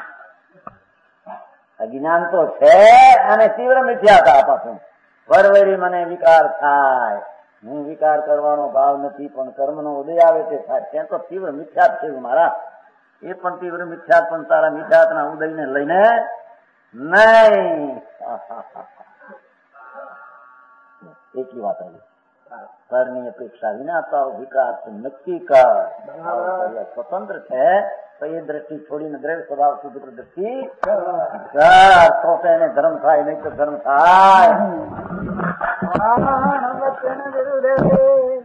અજ્ઞાન તો છે અને તીવ્ર મિથ્યાત્રા પાછું. વરવરી મને વિકાર થાય, હું વિકાર કરવાનો ભાવ નથી, પણ કર્મનો ઉદય આવે તે થાય. ત્યાં તો તીવ્ર મિથ્યાત છે મારા. એ પણ તીવ્ર મિથ્યાત, પણ તારા મિથ્યાતના ઉદયને લઈને નહીં. એટલી વાત આવી. ઘરની અપેક્ષા વિના તો વિકાર નક્કી કર. સ્વતંત્ર છે તો એ દ્રષ્ટિ છોડીને દ્રવ્ય સ્વભાવ શુદ્ધ દ્રષ્ટિ તો એને ધર્મ થાય, નહીં તો ધર્મ થાય.